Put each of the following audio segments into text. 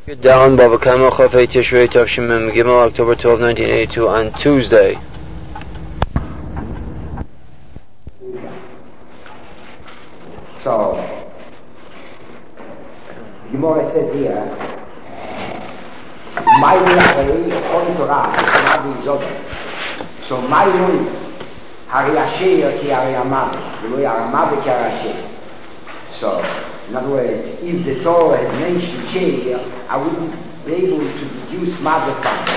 Down Bava Kama Chafei Tishrei Tavshim Mem Gimel, October 12, 1982, on Tuesday. So, Gemara says here, my way according to Rav, so my way, Hari Asher ki Hari Amav, the way Amav ki Hari Asher. So, in other words, if the Torah had mentioned Sheir, I wouldn't be able to deduce Mother from it.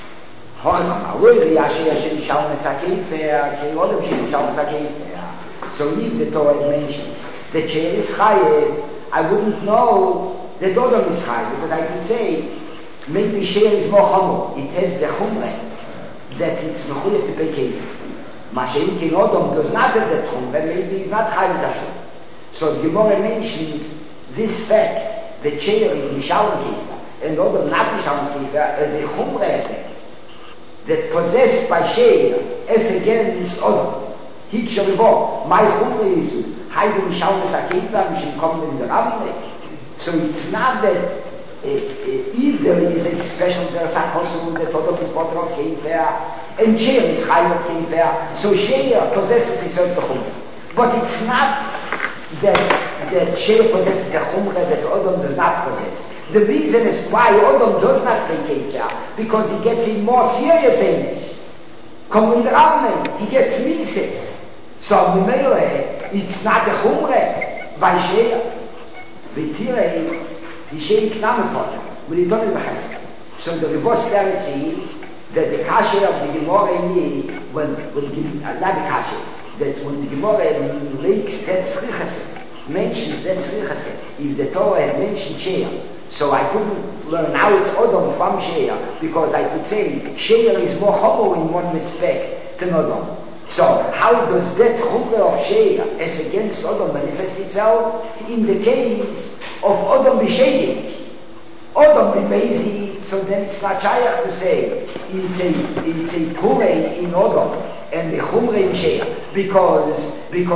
So if the Torah had mentioned that Sheir is Chayev, I wouldn't know that Odom is Chayev, because I could say, maybe Sheir is more Chomo. It has the Chumre, that it's Mechuyev to pay Kev. Mashiach in Odom does not have that Chumre, maybe it's not Chayev Tashon. So the Gemara mentions this fact that Sheir is Mishalom Kefa and Odom not Mishalom Kefa as a Chumra aspect that possessed by Sheir as against Odom. Hikshavivo, my Chumra is Haide Mishalom Kefa, Mishim Kom in the Rabbin. So it's not that if there is a special Zerasakosum that Odom is Potter of Kefa and Sheir is Chayev of Kefa, so Sheir possesses a certain Chumra. But it's not that Sheir possesses a Chumra that Odom does not possess. The reason is why Odom does not play Keita, because he gets in more serious English. Come in the Rabbin, he gets Mise. So Mimele, it's not a Chumra by Sheir. Vitira is the Sheir Kname Potter, when he don't have. So the reverse clarity is that the Kasher of the Gemara is when not the Kasher, that when the Gemara makes that tzrichaset, mentions that tzrichaset, if the Torah had mentioned Sheir, so I couldn't learn out Odom from Sheir, because I could say Sheir is more homo in one respect than Odom. So how does that chumra of Sheir as against Odom manifest itself? In the case of Odom b'Sheir, Odom b'Mezi, so then it's not shaykh to say it's a kurei in Odom and the chumra in Sheir, because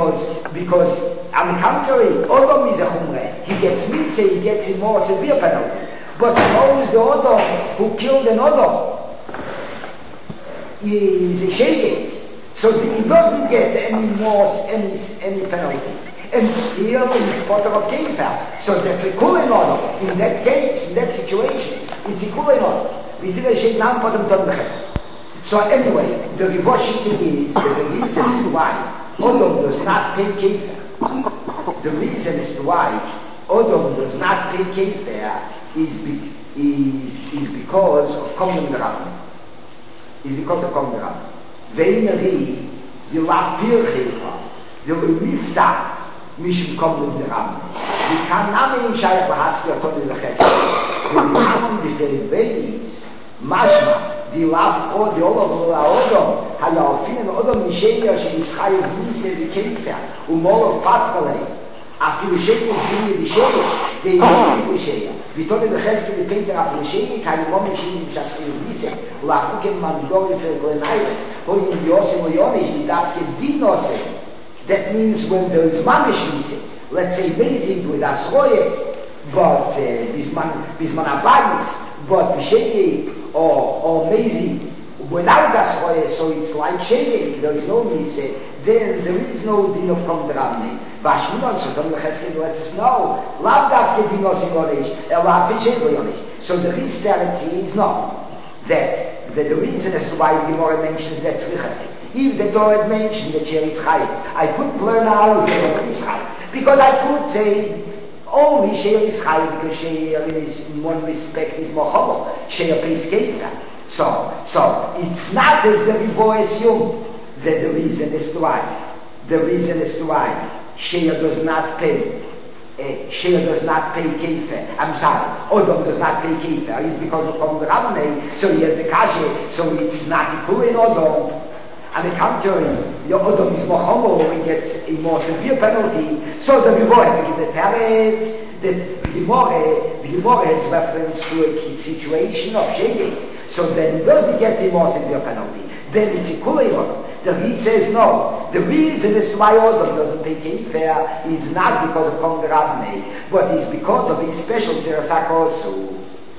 on the contrary, Odom is a chumra. He gets mitzvah, he gets a more severe penalty. But suppose the Odom who killed an Odom is a sheikh, so he doesn't get any penalty. And still he's part of a Kefa. So that's a cool in order. In that case, in that situation, it's a cool in order. We did a sheikh now for them to. So anyway, the reverse is that the reason is why Odom does not pay Kefa. The reason is why Odom does not pay Kefa is because of Kommen Rabbin. Is because of Kommen Rabbin. Veineri, the Lapir Kefa, the Mifta, Mishim Kommen Rabbin. We can not in Shayach Lahaski Aton the Chesed. The Rabbin the Veis, Mashma. Die Lauf o die Odom, Halafin and Odom Misheya she is high of Mise the Kefer, Mol of Patrale, after the Sheikh of Jimmy Misheya, they don't see Misheya. We told the Cheske the painter of Misheya, Kali Mom Misheya Shasri of Mise, Lafukem Mandori for Glenaires, Hoyim Yosem Oyonish, Dapke Dinose. That means when there is Mamish Mise, let's say Bezig with Asroye, but Bisman Abayis, but Misheya or amazing without Asroye, so it's like Sheir, there is no Mise, then there is no din of Komdramne. Vashminon, so Tom Chesed lets us know, Lav Davke Dinos Yonish, Lav Sheir Yonish. So the reality is not that the reason as to why the Gemara mentions that Tzrichasek. If the Torah had mentioned that Sheir is Chayiv, I couldn't learn out that is Chayiv, because I could say only Sheir is Chayiv, because Sheir is, in one respect, is more homo. Sheir pays Keita. So it's not as the Ribo assume that the reason is to why. The reason is to why Sheir does not pay. Sheir does not pay Keita. I'm sorry, Odom does not pay Keita. It's because of Kom Rabnei, so he has the Kashe, so it's not equal in Odom. On the contrary, your Odom is more homo, he gets a more severe penalty. So the Gemara gives the Teretz that the Gemara has reference to a situation of Sheir. So then he doesn't get a more severe penalty. Then it's a Kulayot. He says no. The reason is why Odom doesn't pay Kefer is not because of Kom Rabnei, but it's because of his special Terasak also.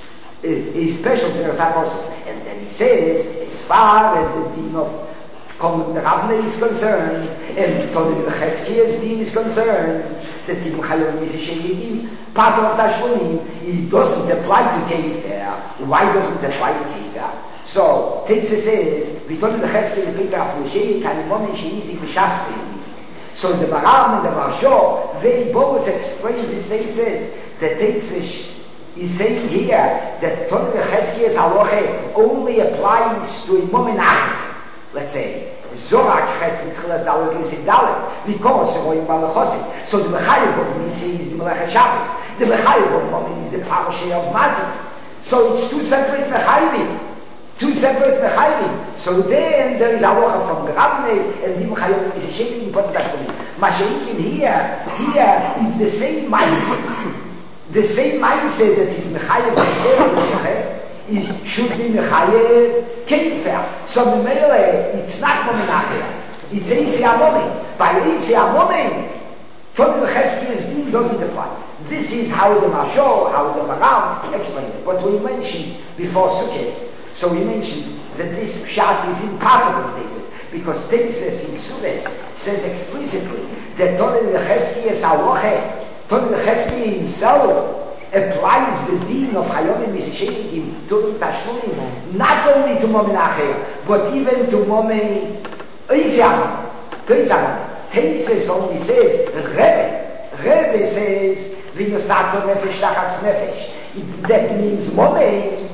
is special to the apostle. And then he says, as far as the deen of Kol Ravne is concerned, and Tony the Cheskiyah's deen is concerned, the Tim Chayom Mishisheyidim, part of Tashlumin, it doesn't apply to Keiter. Why doesn't it apply to Keiter? So, Teitze says, we told the Cheskiyah is Peter Afusheyi, kind of moment she is in the So the Maram and the Marsho, they both explain this. Teitze, the Teitze is saying here that Tony the Cheskiyah's halacha only applies to a moment after. Let's say, Zorak Chetz Mitchilas Dalet Lisid Dalet, because Roim Balachosim. So the Mechayev of Misi is the Melech HaShabbos. The Mechayev of Momin is the Parashay of Mazik. So it's two separate Mechayevim. So then there is halacha from the Ravne and the Mechayev is a shaking important actually. Mashaykin here is the same mindset. The same mindset that is Mechayev Mishayim is should be mechayev kefer. So the mele, it's not momenachia. It's easy amomen. By easy amomen, Tony the Cheskiyah's deen doesn't apply. This is how the Mashal, how the Maram explains it. What we mentioned before Sukkot. So we mentioned that this pshat is impossible in Tesis, because Tesis in Sukkot says explicitly that Tony the Cheskiyah's halacha, Tony the Cheskiyah himself applies the deen of Chayomim Mishisheyidim to Tashlumin, not only to Momen Acher, but even to Momen Eizam. Teitze only says, Rebbe says, V'yosato nefesh tachas nefesh. That means Momen,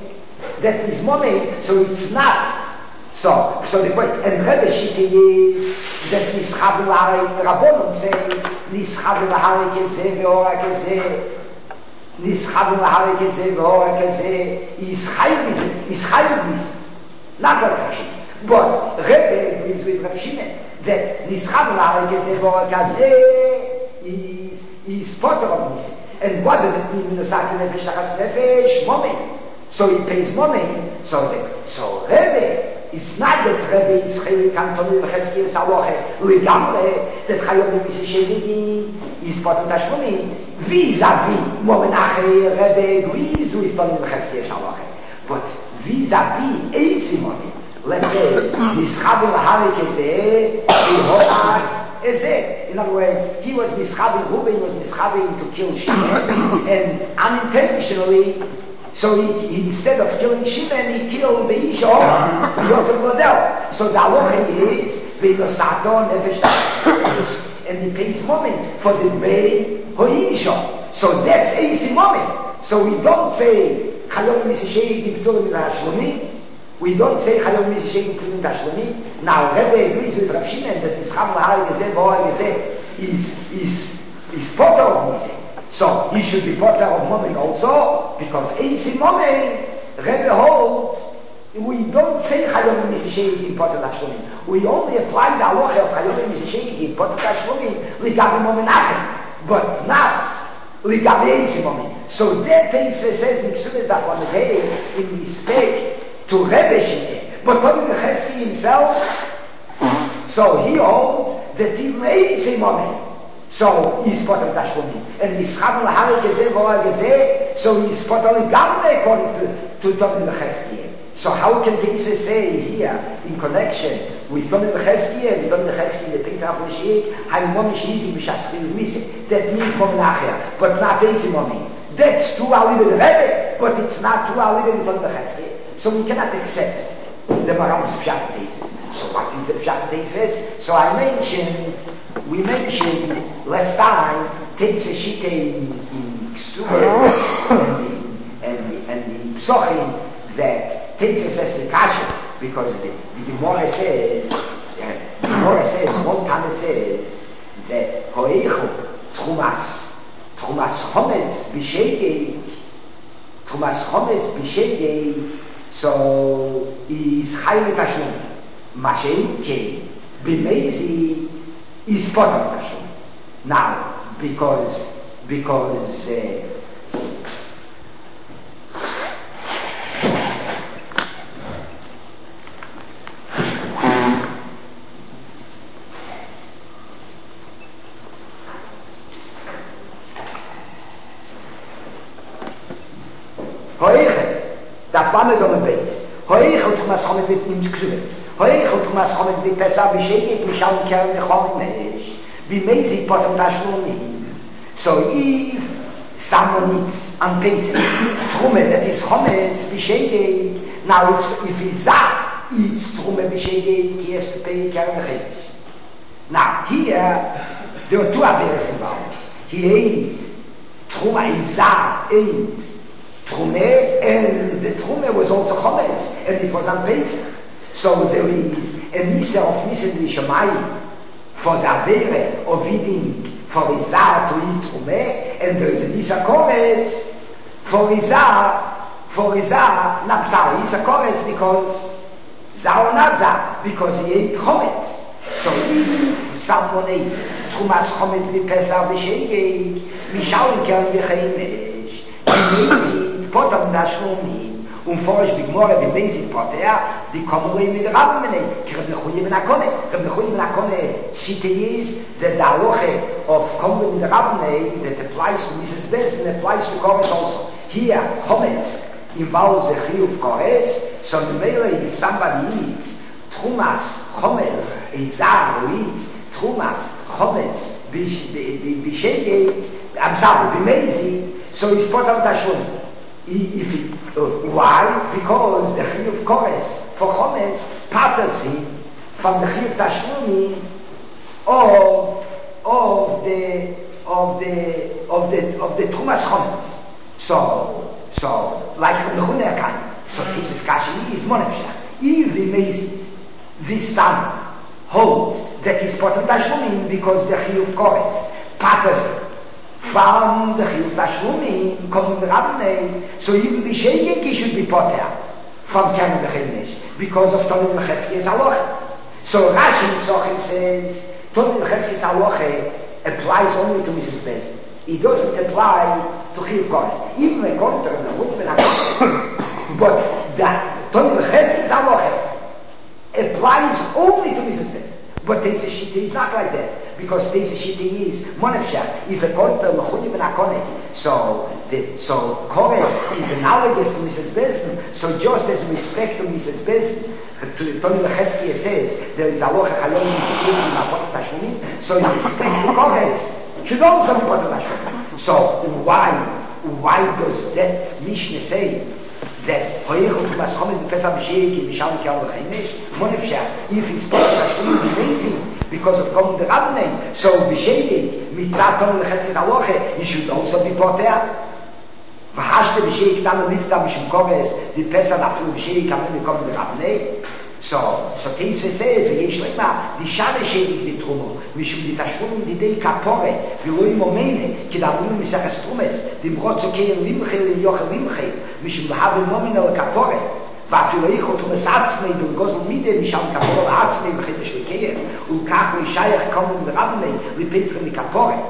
so it's not. So the point, and Rebbe Shite is that Nischav L'Harei, Rabbonon say, Nischav L'Harei Kezeh Ve'ora Kezeh, Nischav L'Harei Kezeh Ve'ora Kezeh, is Chayiv, not what Rav Shimon. But Rebbe agrees with Rav Shimon that Nischav L'Harei Kezeh Ve'ora Kezeh is Potter of Niseh. And what does it mean in the Saki Nefesh Tachas Nefesh? Momen. So he pays Momen. So Rebbe, it's not that Rebbe is Chelik Antoni V'Cheskiyah's halacha legamre, that Chayom Mishisheyidim is Potter Tashlumin, vis-a-vis Momen Acher, Rebbe agrees with Toni V'Cheskiyah's halacha. But vis-a-vis Eisi Momen, let's say, Nischav L'Harei Kezeh, V'Hora Ezeh. In other words, he was mischaving, Reuben was mischaving to kill Shimon, and unintentionally, so he instead of killing Shimon, he killed the Isha, the Yotzim Lodel. So the halacha is, V'yosato nefesh tachas, and he pays Momen for the Bey Ho'isha. So that's easy Momen. So we don't say, Chayom Mishisheyidim P'turim L'Hashlomi. We don't say Chayom Mishisheyidim P'turim L'Hashlomi. Now Rebbe agrees with Rav Shimon that Nischav L'Harei Kezeh Ve'ora Kezeh is Potter of Niseh. So he should be Potter of Momen also, because Eisi Momen, Rebbe holds, we don't say Chayom Mishisheyidim Potter Tashlumin. We only apply the halacha of Chayom Mishisheyidim Potter Tashlumin Ligabe Momen Acher, but not Ligabe Eisi Momen. So that Teisve says Miksudes Dafon Rei in respect to Rebbe Shite, but Tony V'Cheskiyah himself, so he holds that even Eisi Momen, so he's Potter Tashlumin. And Nischav L'Harei Kezeh Ve'ora Kezeh, so he's Potter Ligamre according to Tony V'Cheskiyah. So how can Teisve say here, in connection with Tony V'Cheskiyah, the Pinta Afreshiyek, Haimon Shizi B'Shasri Mise, that means Momen Acher, but not Eisi Momen. That's true Alive the Rebbe, but it's not true Alive with Tony V'Cheskiyah. So we cannot accept the Maram's Pshat Teisve. So what is the Pshat Teisve? So we mentioned last time, Teisve Shite in Kstubes and the Psochim, that Teisve says the Kasha, because the Gemara says, one time it says, that Hoeichu, Trumas Chometz B'Shegei, so is Chayim Tashlumin. Mashen Kei, B'Mezi is Potter Tashlumin. Now, because Labamed on the base. Hoichel Tumas Chomet with Nims Ksuves. Hoichel Tumas Chomet with Pesach B'Shegek Mishal Keren V'Chom Mesh. B'Mezi Potem Tashlumim. So if someone eats on Pesach, Trume that is Chomet B'Shegek, now if his Zah eats Trume B'Shegek, he has to pay Keren V'Chedesh. Now here, there are two affairs involved. He ate Truma, Zah ate Trume, and the Trume was also Chometz, and it was on Pesach. So there is a Nisa of Nisan Lishamayim for the Avere of eating for Izah to eat Trume, and there is a Nisa Kores for Izah, not Zah, Nisa Kores because Zah or not Zah, because he ate Chometz. So if someone ate Trumas Chometz V'Pesach V'Shegeg, Mishal Keren V'Cheimesh, B'Mezid Potam Tashlumim, Forsch Bigmore B'Mezid Poter, die kommen wir mit Rabbinen, Reb Mechuyev Ben Akone. Reb Mechuyev Ben Akone, Shite is that the halacha of kommen mit Rabbinen that applies to Mrs. Best and applies to Kores also. Here, Chometz involves a chiyuv Kores, so the mele if somebody eats Trumas Chometz, a Zah who eats Trumas Chometz B'Shegeg, I'm sorry, B'Mezid, so he's Potam Tashlumim. Why? Because the chiyuv kores for chometz patters him from the chiyuv tashlumi of the trumas chometz. So like the chunekan. So teaches kashi is monefshach. If we made this time holds that is potem tashlumi because the chiyuv kores patters him from the chiyuv tashlumim coming the Rabbinay, so even B'Shegeg he should be poter from Keren V'Chedesh because of Tonim L'Chetzki's halacha. So Rashi Tzochin says Tonim L'Chetzki's halacha applies only to Mrs. Bez. It doesn't apply to chiyuv kores. Even a counter in the husband, but that Tonim L'Chetzki's halacha applies only to Mrs. Bez. But Teisa Shita is not like that, because Teisa Shita is monefshach. If a konter mechuyev ben akone, so Kores is analogous to Mrs. Bezin. So just as respect to Mrs. Bezin, to Tony Lecheskia says there is aloha chalom in Mapot Tashlumin. So in respect to Kores should also be Mapot Tashlumin. So why does that Mishnah say that Hoichel Tumas Chometz V'Pesach B'Shegeg Mishal Keren V'Cheimesh monefshach if it's Pesach amazing because of coming the Rabbinay, so B'Shegeg mitzat Tonim L'Chetzki's halacha he should also be poter. V'hashte B'Shegeg Tanu Lifta Mishum Kores V'Pesach After B'Shegeg Kamei Coming the Rabbinay. So Teisve says v'yesh lema di shane Shegeg di Trumo mishum di tashlumim di dei kapore v'loi momene ki davunu misachas Trumes dimrot zokein limchei liyochel limchei mishum l'havu momen al kapore v'afilu eichot Trumes atzmei d'ulgozl mide misham kapore atzmei v'chedesh l'keir ulkach l'ishayach komum d'rabnei l'petrim l'kapore.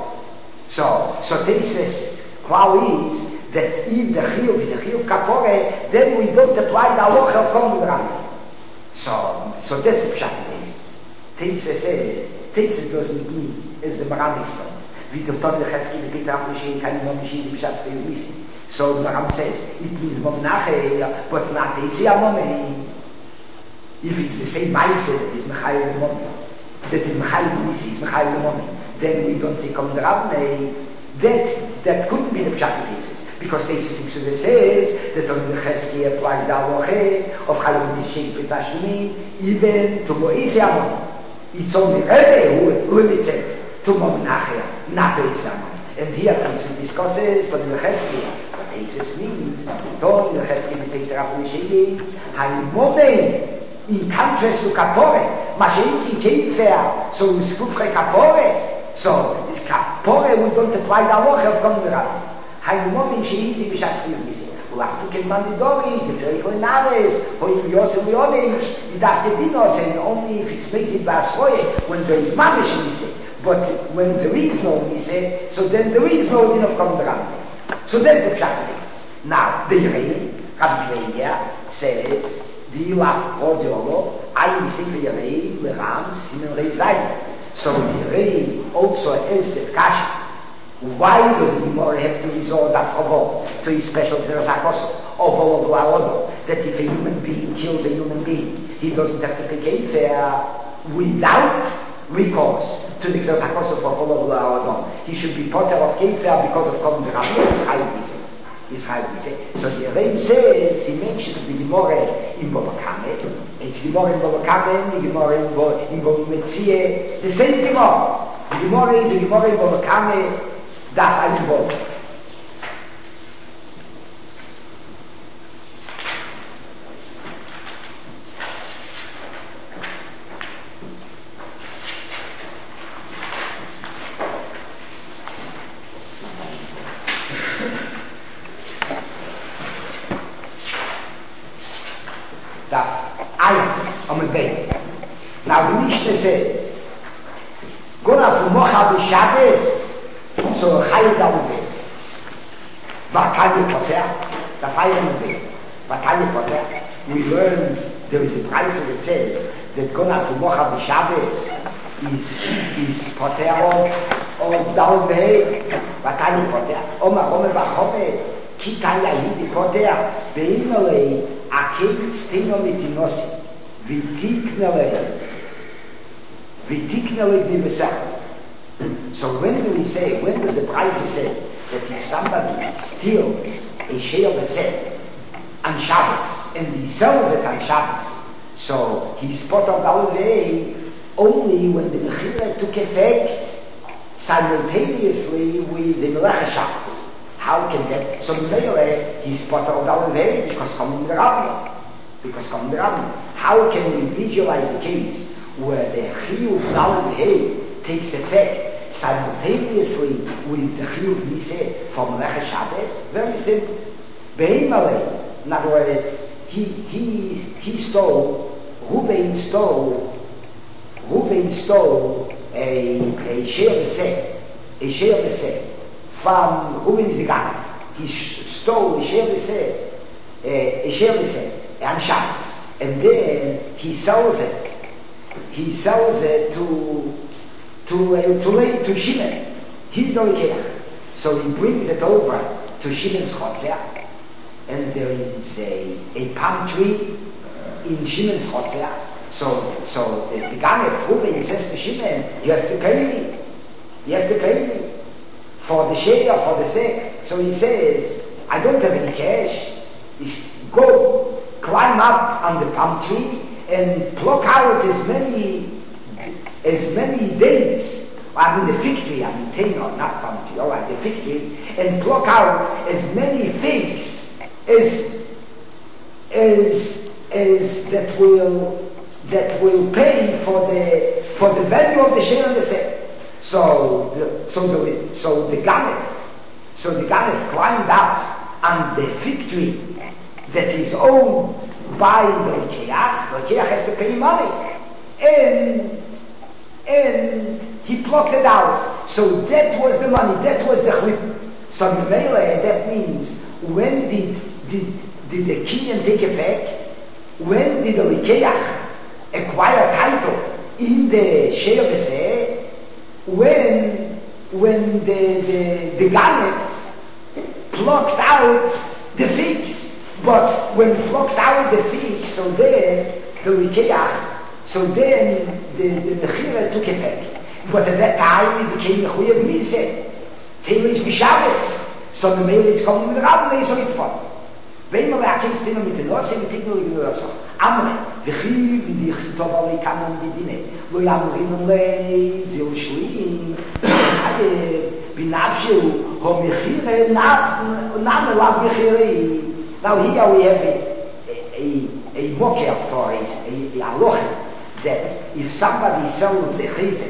So Teisve's klal is that if the chiyuv is a chiyuv kapore, then we don't apply the halacha of komum d'rabnei. So that's the pshat basis. Teisa says, Teisa doesn't mean as the Maram explains. Wie the Tony Lechesky, the Peter Aflishin, can you machine the pshat stays missing. So the Maram says, it means Momnache, but not Teisa Momei. If it's the same mindset that is Mechayel the Momei, that is Mechayel the Misi, is Mechayel the Momei, then we don't say Kom the Rabnei. That couldn't be the pshat basis. Because Teisa 6 says that on the Chesky applies the halacha of Chalom B'Shegeg V'Tashlumim even to Moise Amon. It's only Rebbe who limits it to Momnachia, not to Islamon. And here Teisa discusses on the Chesky. But Teisa means on the Chesky V'Peter B'Shegeg Hayimome in contrast to Kapore. Mashenki Kefer, so is Kufre Kapore. So is Kapore we don't apply the halacha of Kommerab. Hayimom she'iti b'shas chiyuv misi. Ulachtu kelman nidori, gefreich lenares, hoim yosel yonich, yidach tedinos, and only if it's made b'asroye, when there is mamish misi. But when there is no misi, so then there is no din of komdram. So that's the pshat. Now, the Yerei, Rabbi Yehuda says, the Yilach Kodolo, I misi v'Yerei, l'ram, simen rei zayin. So the Yerei also has the kasha. Why does the Gemara have to resort that Chobot to his special Zeras HaKosov? that if a human being kills a human being, he doesn't have to pay kefer without recourse to the Gzeras HaKosov for Olav La'odom. He should be potter of kefer because of Kol V'Rabbi. So the Rebbe says, he mentions the Gemara in Bava Kama. It's Gemara in Bava Kama, the Gemara in Bava Metzia, the same Gemara. The Gemara is a Gemara in Bava Kama, that I involve. Now the Mishnah says, Gona for Mocha B'Shabbos, so Chayim Dalubeh. Vakali Poter, the fire in the base. Vakali Poter. We learn there is a price that says that Gona for Mocha B'Shabbos is Poter of Dalubeh. Vakali Poter. Oma B'Chome, Kitai Yahidi Poter, Be'imale, Akein Steno Mitinosi. So when does the price say that if somebody steals a share of a set on Shabbos and he sells it on Shabbos, so he's put on Dalvei only when the Mechira took effect simultaneously with the Melech Shabbos. How can that? So Mele, he's put on Dalvei because coming the Rabbi. How can we visualize the case where the Chiyuv Daled Hey takes effect simultaneously with the Chiyuv Niseh from Melech Shabbos? Very simple. Behemale, in other words, he stole, Ruben stole a share of from Ruben is the guy. He stole a share of on Shabbos, and then he sells it to Shimon. He's no Ikea. So he brings it over to Shimon's Chotzer, and there is a palm tree in Shimon's Chotzer. So the guy of Ruben says to Shimon, you have to pay me for the share, for the sake. So he says, I don't have any cash. Go climb up on the palm tree and pluck out as many dates. I mean the fig tree, Tainor, not palm tree, alright, the fig tree, and pluck out as many figs as that will pay for the value of the share and the set. So the Ganef climbed up on the fig tree that is owned by the Lekeach. The Lekeach has to pay money. And he plucked it out. So that was the money, that was the chlip. So the Mele, that means, when did the Kinyan take effect? When did the Lekeach acquire title in the Shea V'seh? When the Ganef plucked out the figs. But when he plucked out the figs, so then the Mechira took effect. But at that time it became Mechuyev Miseh. Teilish B'Shabbos. So the Mele is coming with the Rabbi, so it's fun. Ve'imale Akein Steno Mitinosi, V'tikno L'Ginoso. Amre, V'chiv V'chitov Alei Kanon V'dine. Lo Yamrim Lei Zil Shlim. B'navshu Ho Mechira Nam Elav Mechirei. Now here we have a mocker for a halacha that if somebody sells a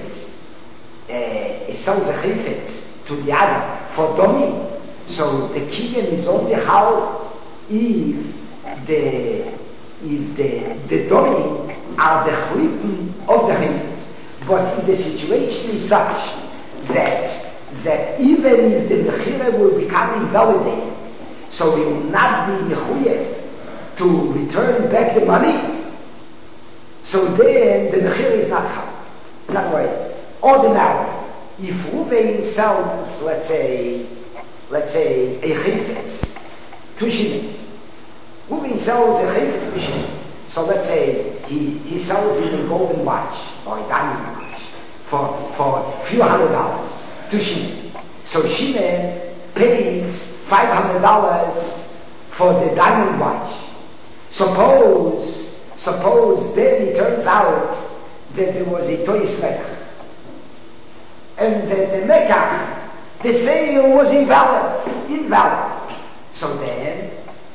chayfetz to the other for domi, so the kinyan is only how if the domi are the chlipen of the chayfetz. But if the situation is such that even if the mechira will become invalidated, so we will not be mechuyev to return back the money, so then the mechira is not chal. In other words, ordinarily, if Ruben sells, let's say a chayfetz to Shimon, Reuven sells a chayfetz machine. So let's say he sells him a golden watch or a diamond watch for a few $100 to Shimon. So Shimon pays $500 for the diamond watch. Suppose then it turns out that there was a toys mekach, and that the mekach, the sale was invalid. So then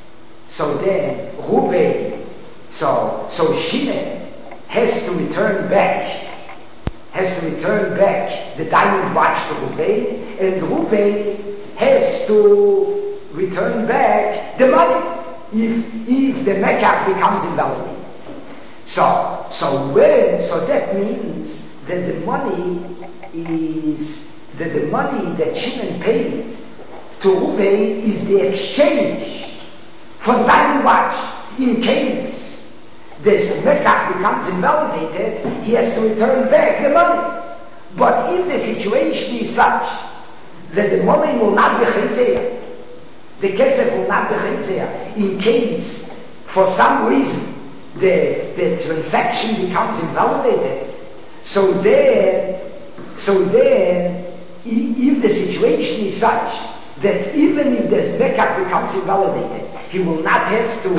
Reuven, so Shimon has to return back the diamond watch to Reuven, and Reuven has to return back the money if the mekach becomes invalid. So that means that the money that Shimon paid to Reuven is the exchange for the diamond watch. In case this mekach becomes invalidated, he has to return back the money. But if the situation is such that the money will not be chayzeya, the kesef will not be chayzeya, in case for some reason the transaction becomes invalidated, so then if the situation is such that even if the mekach becomes invalidated, he will not have to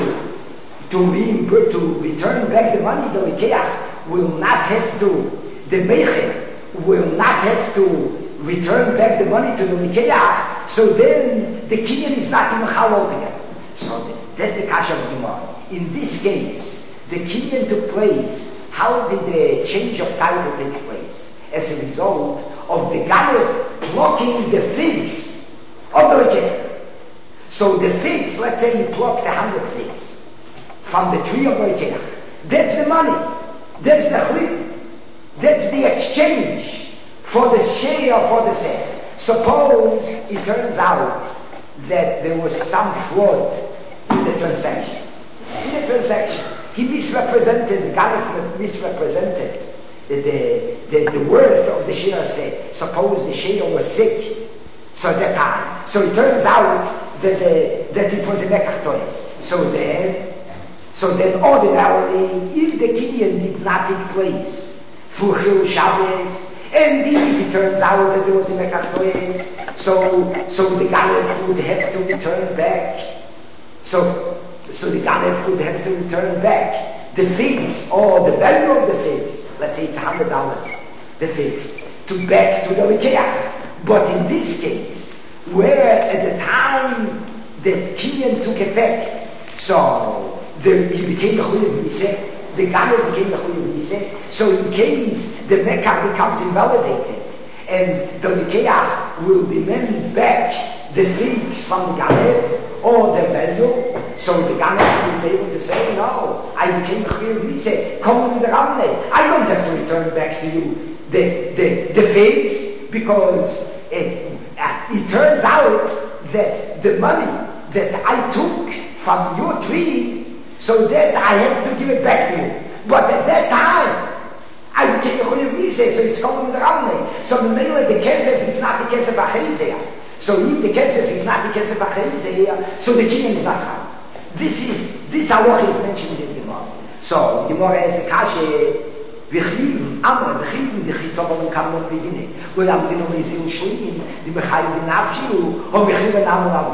return back the money. The Likeach will not have to, the Meicher will not have to return back the money to the Likeach, so then the Kinyan is not even chal altogether. So that's the kasha of Gemara. In this case, the Kinyan took place. How did the change of title take place? As a result of the Ganev plucking the figs of the Likeach. So the figs, let's say he plucked 100 figs from the tree of the Likeach. That's the money. That's the chlip. That's the exchange for the share for the sale. Suppose it turns out that there was some fraud in the transaction. He misrepresented, the Ganev misrepresented the worth of the share sale. Suppose the share was sick. So at that time, so it turns out that it was a mekach toys. So then ordinarily, if the Kinyan did not take place through Chil Shabbos, and if it turns out that there was a mekach toys, so the Ganev would have to return back. So the Ganev would have to return back the figs, or the value of the figs. Let's say it's $100, the figs, back to the Likeach. But in this case, where at the time that Kinyan took effect, so he became the Chuyev Miseh, the Ganev became the Chuyev Miseh, so in case the mekach becomes invalidated, and the Likeach will demand back the figs from the Ganev, or the value, so the Ganev will be able to say, no, I became the Chuyev Miseh, come with the Ramne, I don't have to return back to you the figs, because it turns out that the money that I took from your tree, so that I have to give it back to you. But at that time, I became a Chuyev Miseh, so it's coming with the Ramne. So mainly the kesef is not the kesef acherizeya. So if the kesef is not the kesef acherizeya, so the Kinyan is not chal. This halacha is mentioned in the Gemara. So Gemara has the kasha. וכיב, אמר, וכיב דחיתו במקם בגיני, ולמדינו מייסים שונים, דמחייב בנפשי או מחיר ונאמו לאו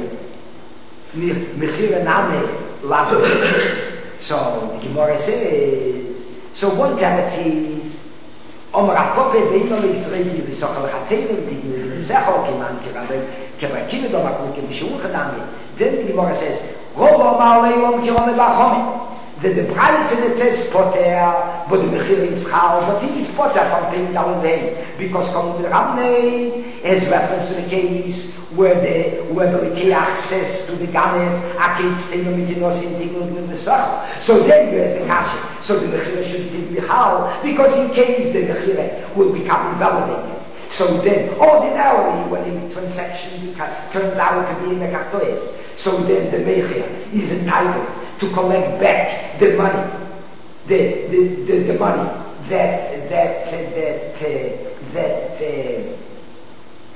מחיר ונאמה לאו. So the Gemara says, so one teretz is, אומר הפופה ואינו לישראלי וסוכל לחציינו ותגיעו למסכו כמען כבקינו דו מקום כמשאור חדמי. Then the Gemara says, רוב אמר ליום כרונה באחומי. That the price in it says poter, but the mechir is chal, but he is poter from paying down the because coming to Ramnei has reference to the case where the Likeach says to the Ganev, Akid steno mitinos in tigul with the sachal. So then there's the kasha. So the mechir should be chal, because in case the mechir will become invalidated. So then, ordinarily, when a transaction turns out to be in the kartoes, so then the mechir is entitled to collect back the money, the money that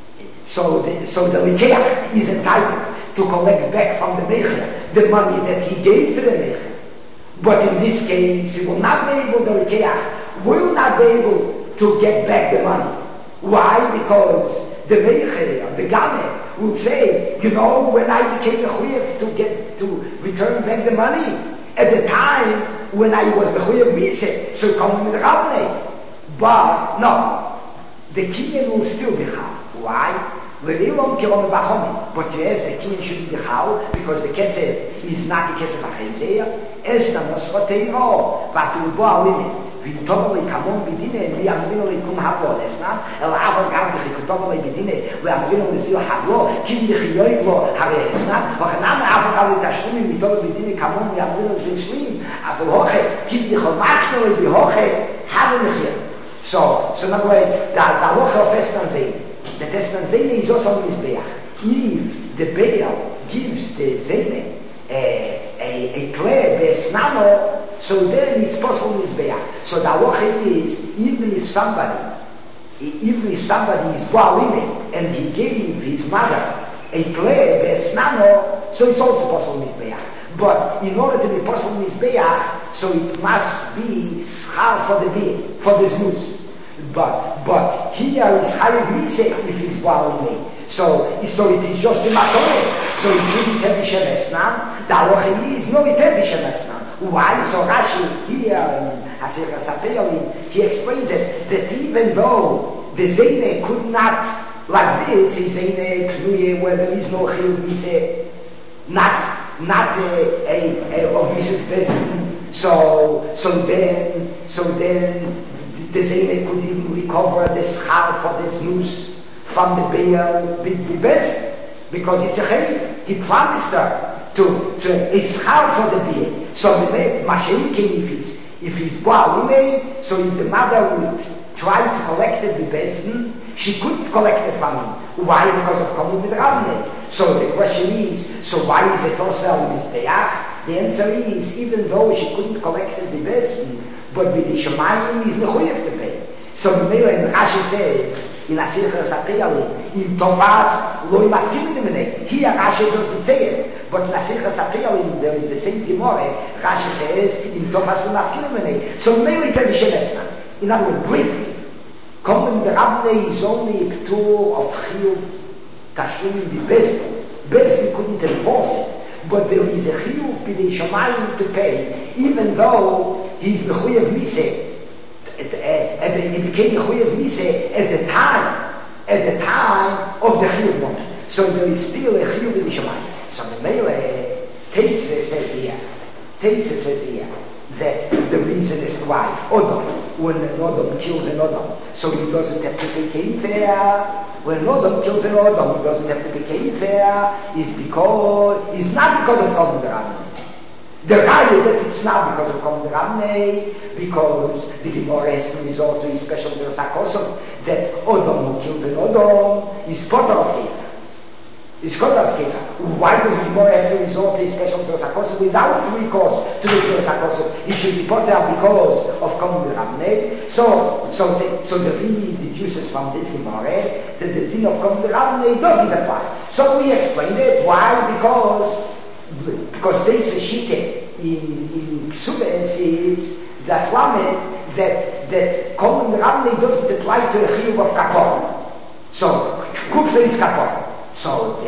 So the Likeach is entitled to collect back from the Meicher the money that he gave to the Meicher. But in this case, he will not be able, the Likeach will not be able to get back the money. Why? Because the Meicher, the Gane, will say, when I became Mechuyev to return back the money, at the time when I was Mechuyev Mise, so come with Rabnei. But no, the Kinyan will still be Chal. Why? But yes, the Kinyan should be Chal because the Kesef is not the Kesef HaChezeh. Es na Nosroteiro, but will go a limit. V'tovali kamon b'dine, v'yamvino likum havlo. Es not? El avar gam v'chikutovali b'dine, v'yamvino l'zil havlo, kim v'chiyoy v'lo, hare es not? V'chanam avar gam v'tashlimim, v'tovali b'dine kamon, v'yamvino l'zil shlim, aval hoche, kim v'chomakno v'hoche, hare mechir. So in other words, the halacha of Esnan the Esnan Zene is also Mizbeach. If the Baal gives the Zene a clay Besnano, so then it's possible Mizbeach. So the halacha is, even if somebody is Baalime and he gave his mother a clay Besnano, so it's also possible Mizbeach. But in order to be possible Mizbeach, so it must be schar for the beer, for the znus. But here is Chayiv Mise if he's Baalime. So it is just the Matone. So it shouldn't have the Shemesnan. The halacha is, no, it has the Shemesnan. Why? So Rashi here in Hasech HaSaperim, he explains it, that even though the Zene could not, like this, a Zene Knuye, where there is no Chayiv Mise, not of Mrs. Bezdin. So then the Zene could even recover the schar for the znus from the Baal Bezdin, because it's a chayil. He promised her to a schar for the Baal. So the Mashiach, if it's Baalime, so if the mother would try to collect it with Bezdin, she couldn't collect it from him. Why? Because of Kamud with Rabnei. So the question is, so why is it also Mizbeach? The answer is, even though she couldn't collect it with Bezdin, but with the Shemayim is Mechuyev to pay. So Rashi says, in Hasech HaSaperim, in Tovas, Lo Yimafkim Minei. Here Rashi doesn't say it, but in Hasech HaSaperim, there is the same Gemara. Rashi says, in Tovas Lo Yimafkim Minei. So maybe it has a Shemesna. In other words, briefly, Kommen der Rabnei is only a tour of Chiyuv Tashlimim the Bezdin couldn't enforce it, but there is a Chiyuv B'nei Shamayim to pay, even though he's Mechuyev Mise, he became Mechuyev Mise at the time of the Chiyuv moment. So there is still a Chiyuv B'nei Shamayim. So the Mele Teitze says here, that the reason is why when an Odom kills an Odom, so he doesn't have to pay Keifar. When an Odom kills an Odom, he doesn't have to pay Keifar, is not because of Komud Rabnei. The Raya that it's not because of Komud Rabnei, because the Gemara has to resort to his special Zeras HaKosov, that Odom who kills an Odom is Potter of Keifar. It's called Abketa. Why does the Gemara have to resort to a special Zeras HaKosov without recourse to the Zeras HaKosov? It should be put there because of Komud Rabnei. So the Rini deduces from this Gemara that the din of Komud Rabnei doesn't apply. So we explained it. Why? Because this Shite in Ksubes is that Komud Rabnei doesn't apply to the Chiyuv of Kapor. So Kufle is Kapor. So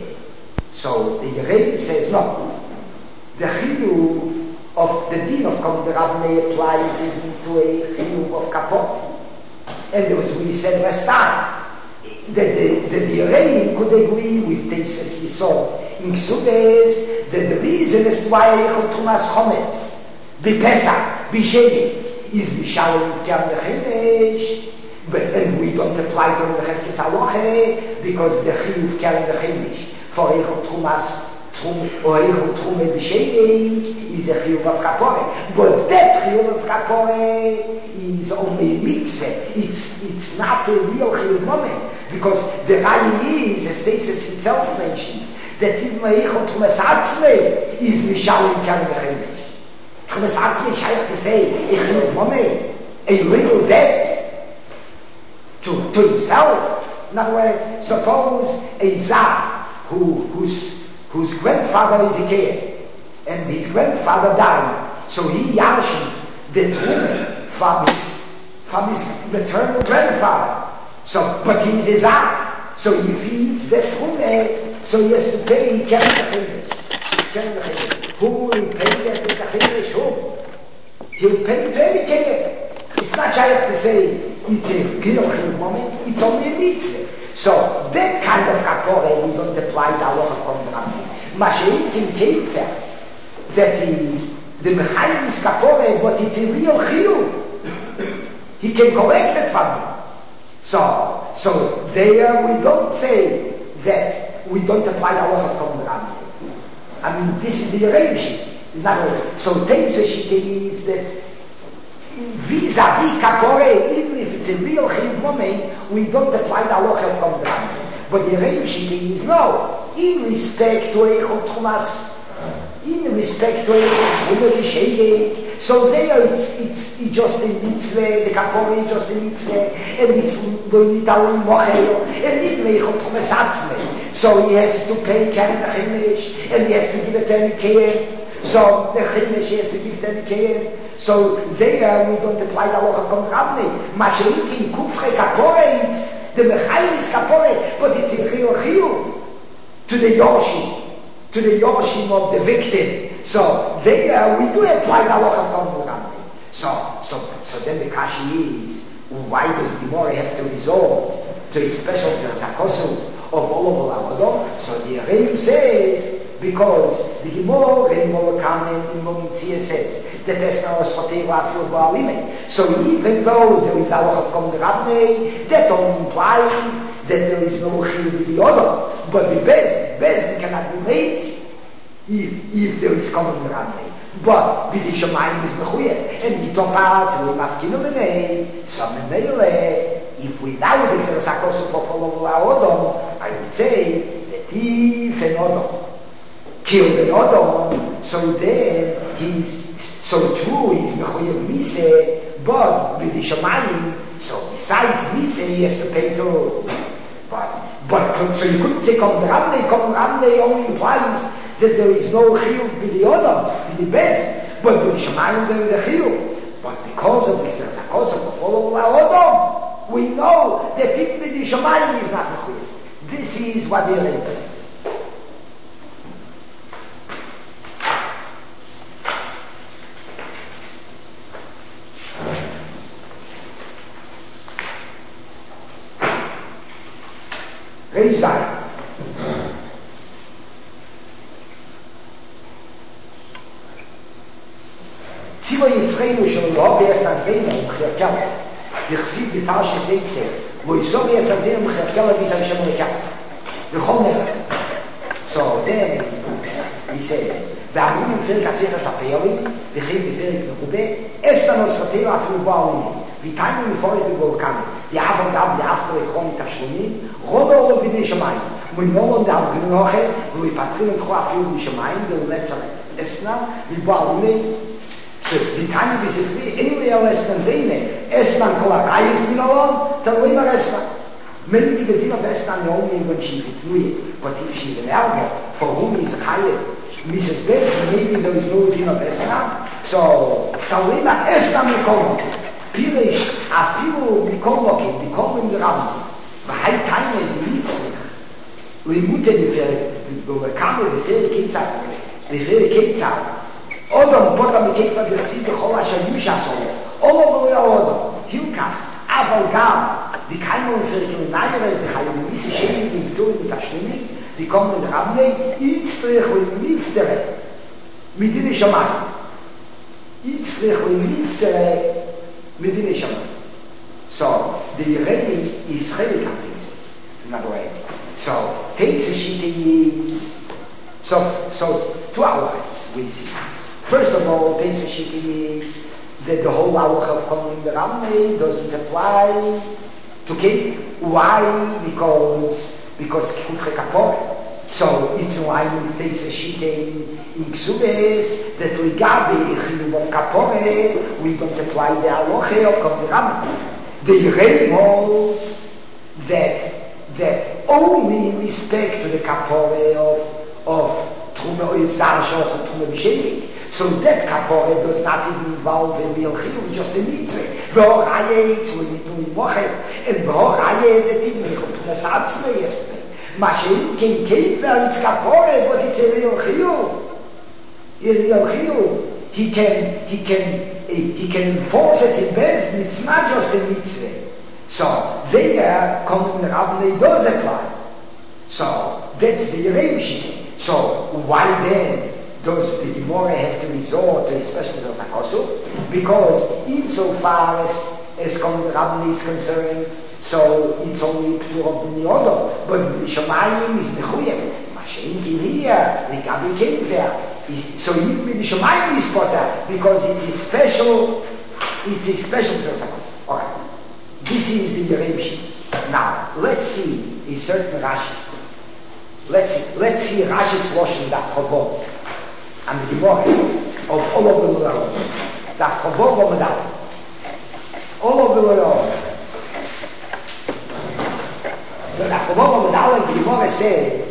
the Rebbe says no. The chiyuv of the din of Komud Rabnei applies even to a chiyuv of kapot. And as we said last time, that the Rebbe could agree with Teisves Yisod in Ksubes that the reason as to why Eichel Trumas Chometz B'Pesach B'Sheni is B'Shalom K'am B'Chemesh. And we don't apply to the Cheskes Halacha because the Chiyuv carrying the Chemish for Eichel Trumas or Eichel Trume B'Sheni is a Chiyuv of Kapore. But that Chiyuv of Kapore is only a mitzvah. It's not a real Chiyuv moment because the Raya is, as Tesis itself mentions, that even Eichel Trumas Atzmei is Mishalim carrying the Chemish. Trumas Atzmei is to say a Chiyuv moment, a little debt to himself, In other words, suppose a Zah whose grandfather is a king, and his grandfather died, so he yarshim the Trume from his maternal grandfather. So, but he is a Zah, so if he eats the Trume, so he has to pay, he can't pay. Who will pay the Tachinish? Who? He'll pay to any king. It's not just to say it's a Ginochil moment, it's only a mitzvah. So that kind of kapore we don't apply the halacha from the Rambam. Mashiach in Kefer, that is the Mechayis kapore, but it's a real chiyuv. He can collect it from him. So there we don't say that we don't apply the halacha from the Rambam. I mean, this is the arrangement. In other words, so Teitze Shike is that vis-a-vis kapore, even if it's a real chiyuv moment, we don't apply the halacha from the Rambam. But the arrangement is no, in respect to Eichot Chumas, in respect to Eichot so there it's just a mitzvah, the kapore is just a mitzvah, and it's lo'nital mochel, and it Eichot Chumas atzmei. So he has to pay Keren Chimish, and he has to give it to any Keren. So the Chimish he has to give it to any Keren. So there we don't apply the halacha from Rabni. Mashiach in Kufre kapore, it's the Mechayis kapore, but it's a chiyuv to the Yoshim of the victim. So there we do apply the halacha from Rabni. So then the kashi is, why does the Gemara have to resort to a special zakosu of all of our? So the Rebbe says, because the Gemara in Momitzia says that there's no Soteva after Baalime. So even though there is halacha from the Rabni, that only implies that there is no chiyuv with the other. But the best cannot be made if there is common Rabni. But with the Shemayim is mechuyev, and the Topas we mafkinu b'nei, some meile. If without the Zersakosu for follow our I would say that if an Odom killed an Odom, so then he's so true, he's mechuyev mise, but with the Shemayim, so besides mise, he has to pay too. But so you couldn't say Kom Ramnei only implies that there is no chiyuv with the Odom, with the best, but with the Shemayim there is a chiyuv. But because of this Zersakosu for follow our Odom, we know that if with the Shemayim is not mechuyev. This is what the Rebbe says. Reizai. Tziva Yitzchenu shel Yob erst an Zehner Mechirkel. Yichsid die Parashe Seitze, wo Yisov erst an Zehner Mechirkel bis an Shem Rekel. V'chom So then he says, ואמרו בפרק הספר ספרי, וכן בפרק מחובה, אסתנו ספרי אפילו בעולים, ויתיינו מפורט בגולקן, יאהב גם יאהבתו עקרון תשלומים, רוב העולם בני שמיים, ומנולון דאבגנו אוכל, ויפטרים לקחו אפילו משמיים, ולצר אסנה, מבעולים, ויתיינו בספרי, אין לי על אסתן זהנה, אסתן כל הרייס מנולון, תלויים על אסתן. Maybe the din of Estan only when she's a Tnuye, but if she's an Elmo, for whom is Chayev, Mrs. Benson, maybe there is no din of Estan. So, Talima Estan Mikolmoki, Pirish, Afilu Mikolmoki, Mikolmoki Rabbi, Vahai Taime, Dimitzlich, Limute the Kamer, the Fere Ketzal, Odom, Potam, Kepa, the Sid, the Cholasha, Yushasol, all over the Odom, Hilka, Aval Gam, die keiner für Neueres, die haben gewisse Schäden, die Betonung mit der Stimme, die kommen in Rabnei, Yitzrich und Liftere, mit denen Shammai. Yitzrich und Liftere, mit denen Shammai. So, the Redi is Chelik HaPrincess, in other words. So, Teitze Shike is, so 2 hours we see. First of all, Teitze Shike is that the whole hour of coming in the Rabnei doesn't apply to keep. Why? Because Kikutche Kapore. So it's in line with Teitze Shike in Ksubes that we gabi Chiyuv of Kapore, we don't apply the halacha of Kom Rabbi. The Rebbe holds that that only in respect to the kapore of Truma or Zarsha or Truma B'Shemik, so that kapore does not even involve in real chiyuv, just a mitzvah. V'hor hayetz, we need to be mochet, and v'hor hayetz, that even if Truma Satzle yesterday, Mashin can keep where it's kapore, but it's a real chiyuv. A real chiyuv. He can enforce it in best, it's not just a mitzvah. So, there, Common Rabbi does apply. So, that's the Yeremshi. So, why then does the Gemara have to resort to a special Zakosu? Because insofar as Common Rabbi is concerned, so it's only P'tur of the Niyodom. But the Shemayim is Mechuyem. Mashen in here, the Gabi came there. So even with the Shemayim is potter, because it's a special Zakosu. Alright. This is the Yeremshi. Now, let's see a certain Rashi. Let's see Rashi's Lashon that Chavov and the Gemara of all over the world. That Chavov Omadal. All over the world. The Chavov Omadal and the Gemara says,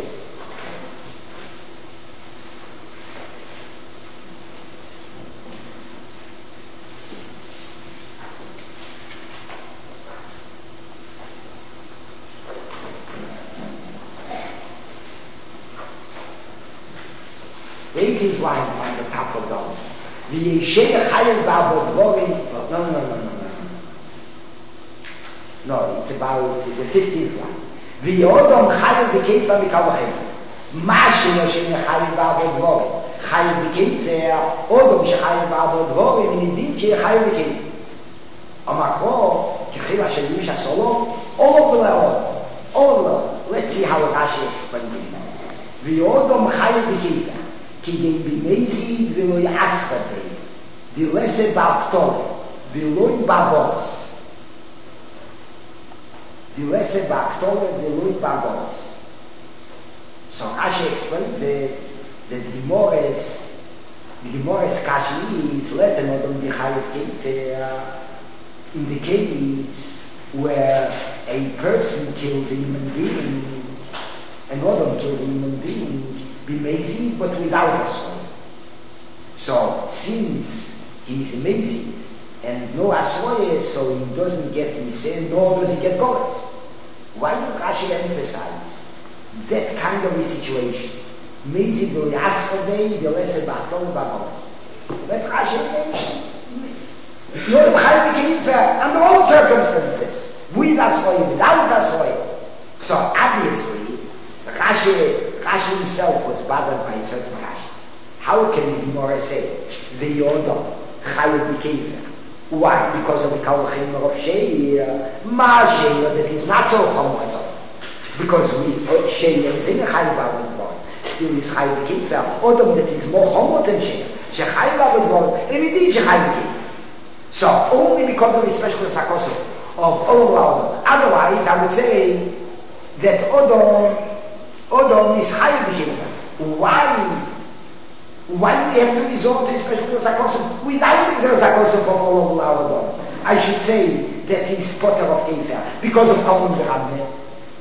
the 18th line on the top of those. The Yeshaya Chayel Ba'avod No, it's about the 15th line. The Odom Chayel B'Keifa Mikavachem. Mashi Yeshaya Chayel Ba'avod Vorim. Chayel B'Keifa, Odom Shechayel Ba'avod Vorim, and indeed Shechayel B'Keifa. Amakro, Kechila Shelish HaSolom, all of them. Let's see how Rashi explains it. The Odom Chayel B'Keifa. כדי במזיד ולא יעסק בי, דלסה באקטור, ולא יבבוס. דלסה באקטור ולא יבבוס. So Rashi explains it, that the Gemara's Kashi is let another Michael Keter in the case where a person kills a human being, another kills a human being, be amazing, but without a soul. So, since he's amazing and no asroye, so he doesn't get Miseh, nor does he get Golas. Why does Rashi emphasize that kind of a situation? Amazing, the Yasravei, the lesser Baton, Bagolas. Let Rashi mention. You're the under all circumstances, with asroye, without asroye. So, obviously, Rashi himself was bothered by a certain Rashi. How can the Gemara say the Yodom Chayil B'Keifa? Why? Because of the Kalachim of Sheir. Ma Sheir that is not so Chomazot. Because Sheir is in a Chayil B'Avod, still is Chayil B'Keifa. Odom that is more Chomot than Sheir. Shechayil B'Avod, and indeed Shechayil B'Keifa. So only because of the special Sakoso of Odom. Otherwise, I would say that Odom is Chayil B'Keifa. Why we have to resort to a special Zakosim without the Zakosim from all over our Odom? I should say that he's potter of Keifer because of Common Rabbe.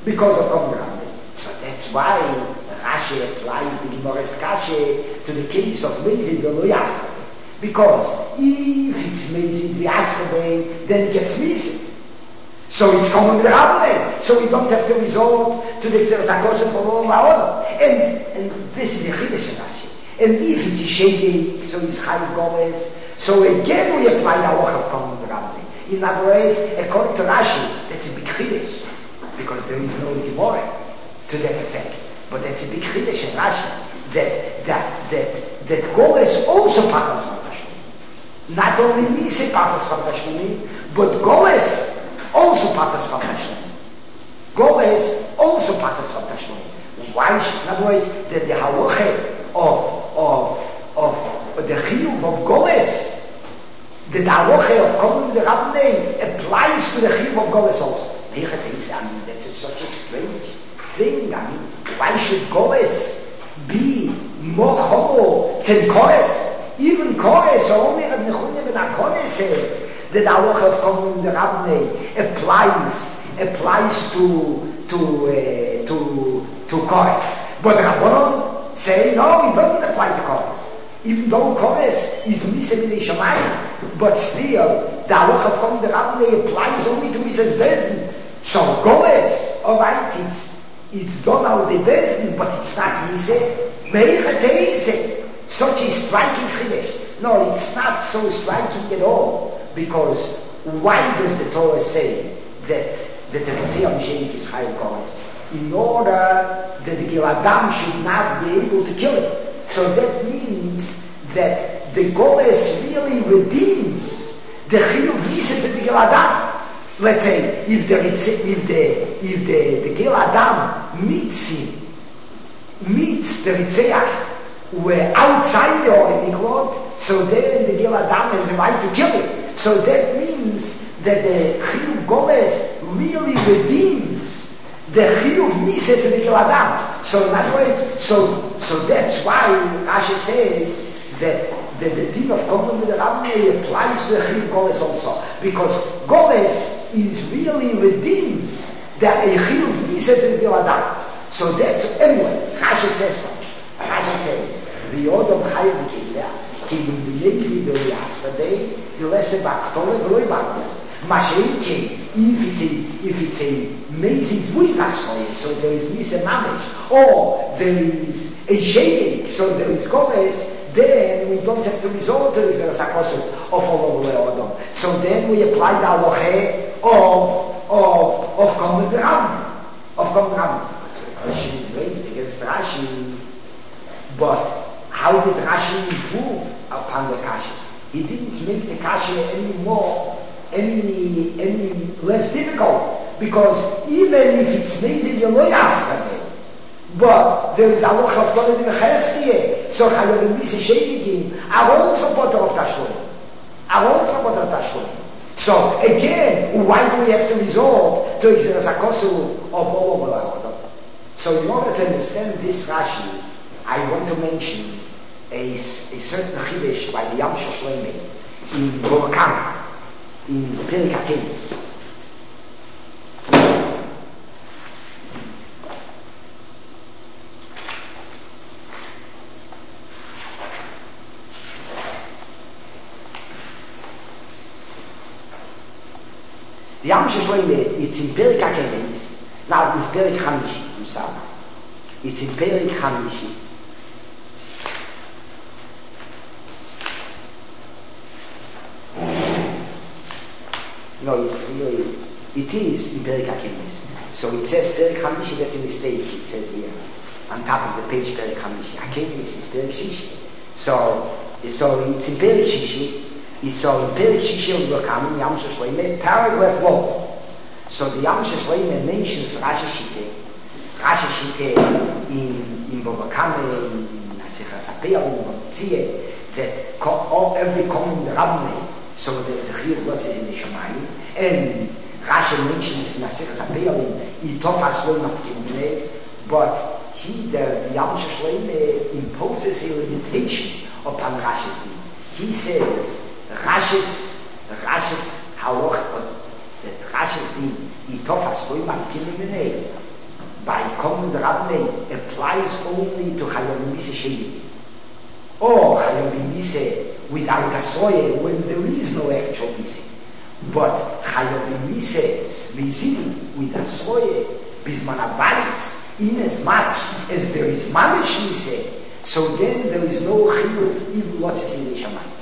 So that's why Rashi applies the Gemara's Kashe to the case of Mezid or Yasrei. Because if it's Mezid Yasrei, then it gets missing. So it's Common Rabbe. So we don't have to resort to the Zakosim from all over our Odom. And this is a Chiddush in Rashi. And if it's a Shegi, so it's Chayil Gomez. So again we apply the Halacha of Common Rabbe. In other words, according to Rashi, that's a big Chiddush. Because there is no Gemara to that effect. But that's a big Chiddush in Rashi. That Gomez also patters from Tashlumin. Not only Mise patters from Tashlumin, but Gomez also patters from Tashlumin. Gomez also patters from Tashlumin. Why? In other words, that the Halacha of the Chiyuv of Goles, the Halacha of Common Rabbe applies to the Chiyuv of Goles also. I mean, that's such a strange thing. I mean, why should Goles be more chomo than Kores? Even Kores, only Reb Nechunya ben Akone says that the Halacha of Common Rabbe applies to Kores. But the Rabbanon say, no, it doesn't apply to Kores. Even though Kores is Misa B'nei Shamayim, but still, the halacha from the Rabbanei applies only to Misa's Bezdin. So Goles, alright, it's done out the Bezdin, but it's not Misa. Meicha such a striking Chidesh. No, it's not so striking at all, because why does the Torah say that the Teretzei Shenik is Chayil Goles? In order that the Gil Adam should not be able to kill him. So that means that the Goles really redeems the Chiyuv Misa to the Gil Adam. Let's say, if the Gil Adam meets the Ritzeach, were outside the Oren Miklot, so then the Gil Adam has a right to kill him. So that means that the Chiyuv Goles really redeems the Chiyuv Misa to the Gil Adam. So in other words, so that's why Rashi says that the din of Korban with the Rabbanei applies to the Chiyuv Goles also, because Goles is really redeems the Chiyuv Misa to the Gil Adam. So that's, anyway, Rashi says so. Rashi says, V'yodom Chayav B'Keileh, Ki B'Yezi B'Yasvadei, V'Lese B'Aktore V'Loi B'Agnes. Mashenkin, if it's a Mezi Dvuitasroye, so there is Misa Mamesh, or there is a Shegek, so there is Goles, then we don't have to resort to the Sakosut of Olol Leodom. So then we apply the Aloche of Korban Ram. Rashi is raised against Rashi, but how did Rashi improve upon the Kashi? He didn't make the Kashi any less difficult, because even if it's made in your Loyasrave, but there is the halacha of Torah in the Cheskie, so Chayovim Misa Shegigim are also part of Tashlum. So again, why do we have to resort to Yisrael Sakosu of all? So in order to understand this Rashi, I want to mention a certain Chidesh by the Yam Shloimeh in Borkan, in Perek HaKenes. The Yam Shloimeh, it's in Perek HaKenes. Now it's Perek Chamishi, I'm sorry. It's in Perek Chamishi. No, it is in Perek HaKenes. So it says Perek Chamishi, that's a mistake, it says here. On top of the page Perek Chamishi. HaKenes is Perek Shishi. So it's in Perek Shishi. It's in Perek Shishi of Borkan, Yam Shloimeh, paragraph 1. So the Yam Shloimeh mentions Rashi Shite in Borkan, in Nasichas Apel, in Bortzie, that every common Rabbanei, so there's a Chiyuv Gotzes in the Shamayim, and Rashi mentions Nasichas Apel in Itofas Lo Mafkimne, but the Yam Shloimeh imposes a limitation upon Rashi's din. He says Rashi's halacha, that Rashi's din Itofas Lo Mafkimne by common Rabbanei applies only to Chayovim Misa Shegigim, or Chayovim Misa without Asoye when there is no actual Misa. But Chayovim Misa Mizim with Asoye Bisman Abayis, in as much as there is Mamish Misa, so then there is no Chiyuv even Lotzes in the Shamayim.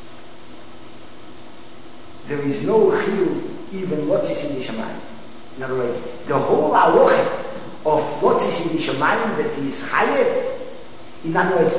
There is no Chiyuv even Lotzes in the Shamayim. In other words, the whole halacha of Lotzes in the Shamayim that is Chayev, in other words,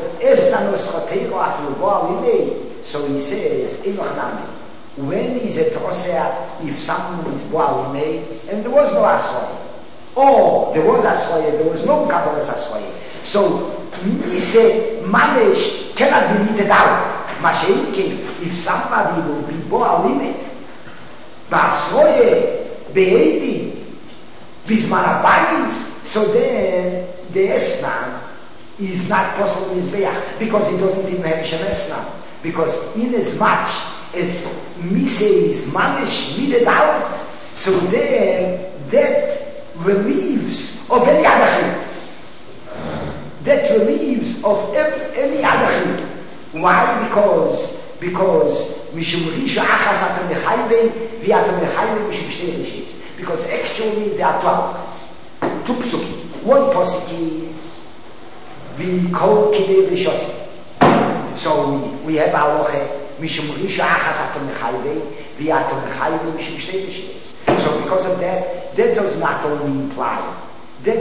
so he says, when is it Osea if someone is Boalimei and there was no Asroy? Or there was Asroy, there was no Kabbalas Asroy. So Mise Mamesh cannot be meted out. Masheinkin, if somebody will be Boalimei, Basroye, Be'edi, Bisman Abayis, so then the Esnan is not possible in Mizbeach, because it doesn't even have Shem Esnan. Because in as much as Mise is Manish needed out, so then that relieves of any other chiyuv. That relieves of any other chiyuv. Why? Because mishum risha achas atam mechayve v'atam mechayve mishum shtei rishis. Because actually there are 2 psukim. One pasuk is v'kol kidei rishosim. So we have halacha mishum risha achas atam mechayve v'atam mechayve mishum shtei rishis. So because of that does not only imply that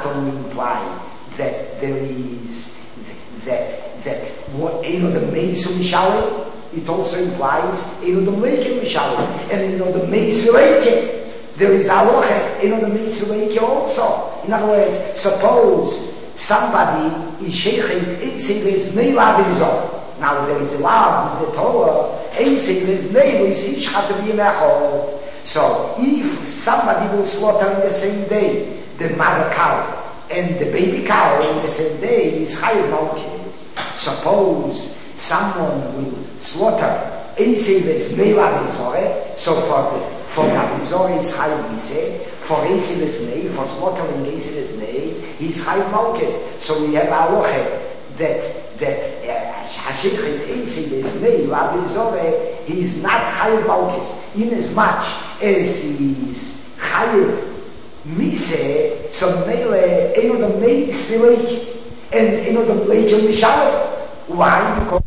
there is that what the Meisum Mishalim, it also implies the Leikim Mishalim, and the Meisum Leikim. There is halacha the Meisum Leikim also. In other words, suppose somebody is sheichet Eiseves Neilav Izor. Now there is a law in the Torah, Eiseves Neilav Ishchat B'Yemechot. So if somebody will slaughter in the same day the mother cow and the baby cow in the same day is chayav malchus. Suppose someone will slaughter Eiseves Neilav Izor, so for Navizor is chayav mise, for Eiseves Nei, for slaughtering Eiseves Nei, he's chayav malchus. So we have halacha that Hashechet Eiseves Neilav Izor, he is not chayav malchus, in as much as he is chayav mise, so mele the meis v'leik, and the leikim mishalim. Why? Because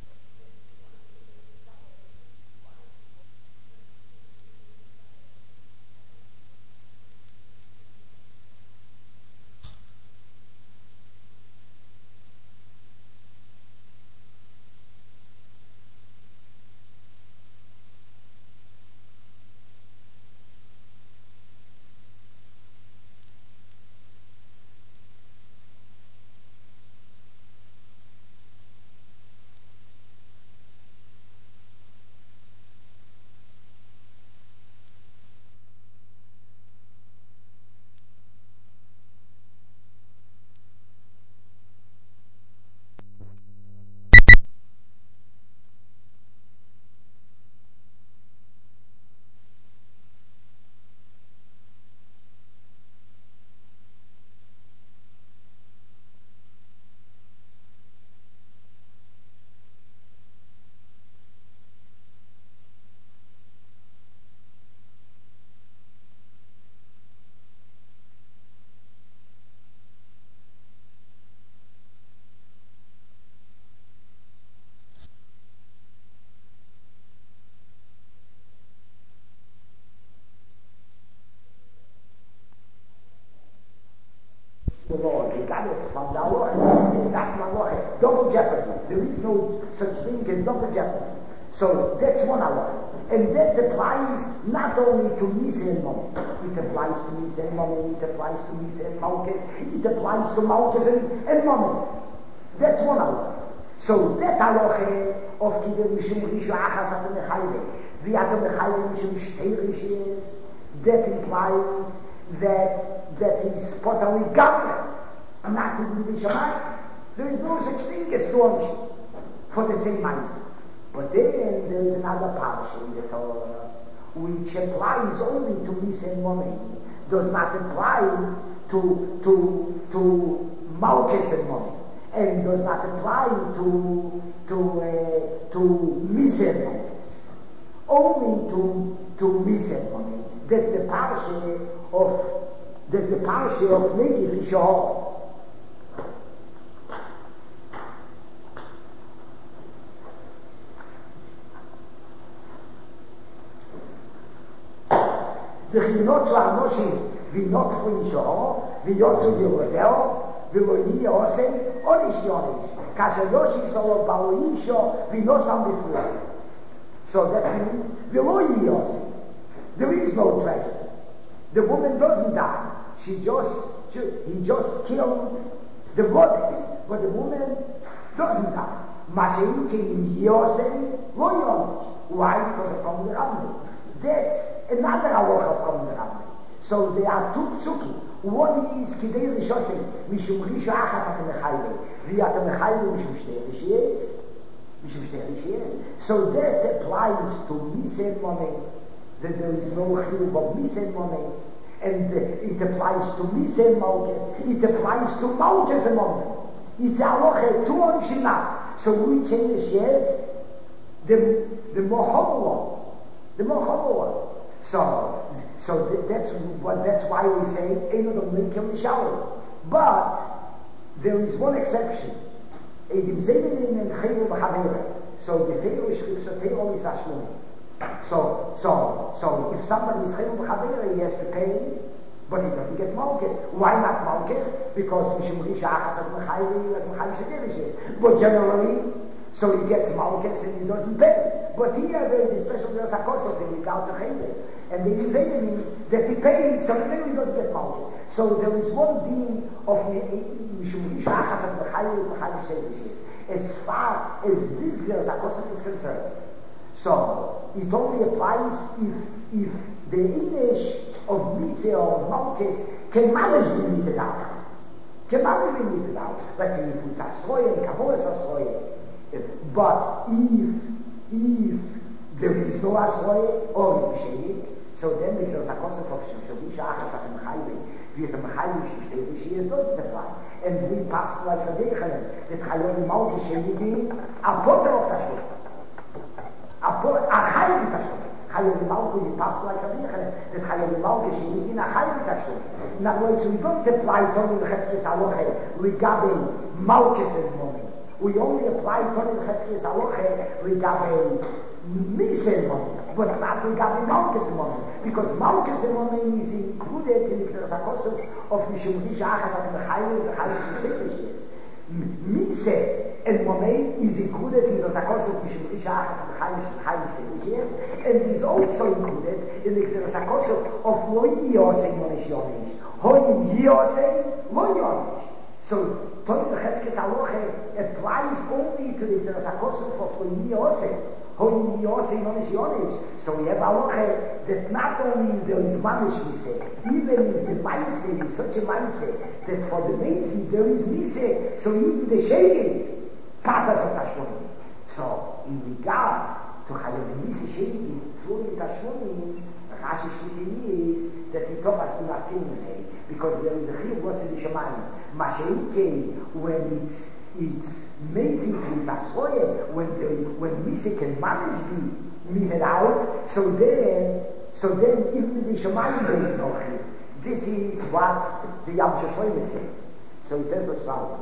the Lord, he got it from the Lord, he got my Lord. Double jeopardy. There is no such thing as double jeopardy. So that's one hour. And that applies not only to Misa and Mom. It applies to Misa and Mom, it applies to Misa and Malchus, it applies to Malchus and Mom. That's one hour. So that halacha of Kidei Mishum Rishu Achas Atam Mechayve, V'atam Mechayve Mishum Shtei Rishis, that implies that is totally government, and not in the Shammai. There is no such thing as stormship for the same mindset. But then there is another parasha in the Torah which applies only to Misa and Momen, does not apply to Malchus and Momen, and does not apply to Misa and Momen. Only to Misa and Momen. That's the parasha of Negev Yishahor. The chinot של האנושים וינותחו ישור ויוצאו יורדהו ולא יהיה עושה עונש יונש כאשר יושיב סולו באו אישו וינוסם בפלא. So that means ולא יהיה עושה. There is no tragedy. The woman doesn't die. He just killed the body, but the woman doesn't die. מה שאם כן יהיה עושה לא יונש. Why? Because of from the Rambam. That's another halacha from the Rambam. So there are two psukim. One is Kidei Rishosim, Mishum Risho Achas Atam Mechayve, V'atam Mechayve Mishum Shtei Rishis. So that applies to Misa and Momen, that there is no chiyuv of Misa and Momen, And it applies to Misa and Malchus. It applies to Malchus and Malchus. It's halacha two on Shema. So we change yes, the Mohammed. The Mohammed. So that's why we say Eino Dom Linkem Mishalom. But there is one exception. Edim Zeinin and Chayru B'Chavera. So the Chayru is Chayru is Ashlum. So if somebody is Chayru B'Chavera, he has to pay, but he doesn't get Malchus. Why not Malchus? Because Mishum Risha Achas at Mechayri, like Mechayri Shederishes. But generally, so he gets Malchus and he doesn't pay. But here there is a special Deus HaKosov thing, without the Chayri. And they use enemy that he pays, so maybe he doesn't get Malchus. So there is one deen of Mishum Risha Achas at Mechayri Shederishes. As far as this Deus HaKosov is concerned. So it only applies if the Inish of Misa or Malchus can manage to meet it out. Can manage to meet it out. Let's say if it's Asroye, Kavolas Asroye. But if there is no Asroye or is Mishayik, so then there's a concept of Shabisha Achas at Mechayri. With the Mechayri she is not apply. And we pass like a Dechelen that Chayon Malchus Shemidi a potter of Tashur. A Chayon Tashur. Chayon Malchus is passed like a Dechelen that Chayon Malchus Shemidi a Chayon Tashur. In other words, we don't apply Tony Chetzkes Aloche regarding Malchus in the moment. We only apply Tony Chetzkes Aloche regarding Misa money, but not regarding Malchus money, because Malchus money is included in the Zakosov of Mishum Risha Achas at the Chayyim Shemishis. Misa and money is included in the Zakosov of Mishum Risha Achas at the Chayyim Shemishis, and is also included in the Zakosov of Lo Yosei Monish Yonish. Hoy Yosei Lo Yonish. So Tony Chetzkes Aloche applies only to the Zakosov of Lo Yosei. So we have halacha that not only there is manish mise, even if the mise is such a mise that for the mezi there is mise, so even the shegin patas of tashmonim. So in regard to chayim mise shegin through the tashmonim, Rashi Shmini is that he told us to not kill him because there is a chiyuv what's in the shemayim. Masheike when it's amazing to Tasroye when Misa can manage to meet it out, so then even the Shemayim there is no chiyuv. This is what the Yam Shoshoyim says. So he says as follows.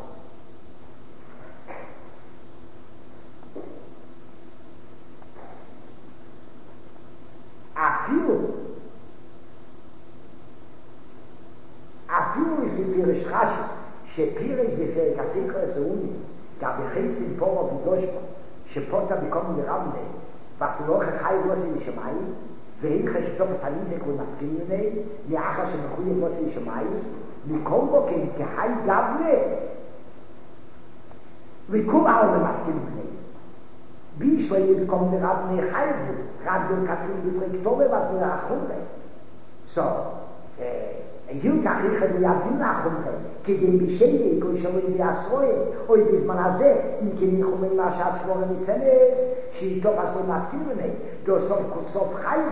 Afilu is the Pirish Rashi. שפירש בפרק הסיקר הסעוני, גם בחץ עם פורו ודושבו, שפוטה בקום לרבנה, ואפילו חי רוסי לשמיים, והיא חשבתו פסליזק ומפקים ממני, מאחר שמחוי רוסי לשמיים, מקום בו כחי גבנה, וקום על ומפקים ממני. בישלי בקום לרבנה חי בו, רבנה כתוב בפרק טובה ואפילו החומרה. So, היו כך יחד ויעדים לאחומכם, כדי בשיידי, כל שמוי ויעשרויס, אוי בזמן הזה, אם כן ניחומי מהשעת שמונה מסנס, שאיתו עשו נפתים ממני, דו סוף חיים,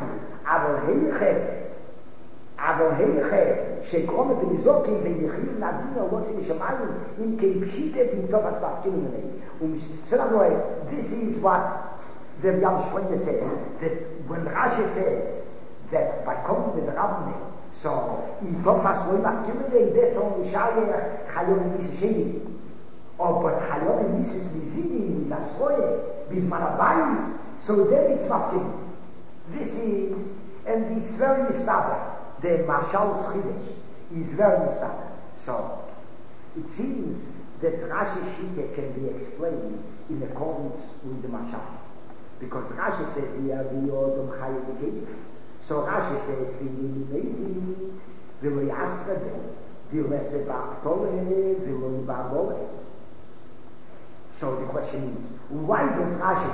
אבל היכם, שקרומת ונזוקים ויחילים נעדים ולוצים משמיים, אם כן פשיטת, אם טוב עשו נפתים ממני. So in other words, this is what the Yam Shlomo says, that when Rashi says, that by coming with the Rabbane, so in Thomas Loy Makimele, that's only Shayach Chayom Misa Sheni. Or but Chayom Misa Mizini, Nasroye, Bismanabayis, so then it's Makim. This is, and it's very stubborn. The Marshal's Chidesh is very stubborn. So it seems that Rashi Shita can be explained in accordance with the Marshal. Because Rashi says here, V'yodom Chayom Keif. So Rashi says, V'yimezi, V'lo Yasrebe, V'lo Seba'tole, V'lo Yiba'boles. So the question is, why does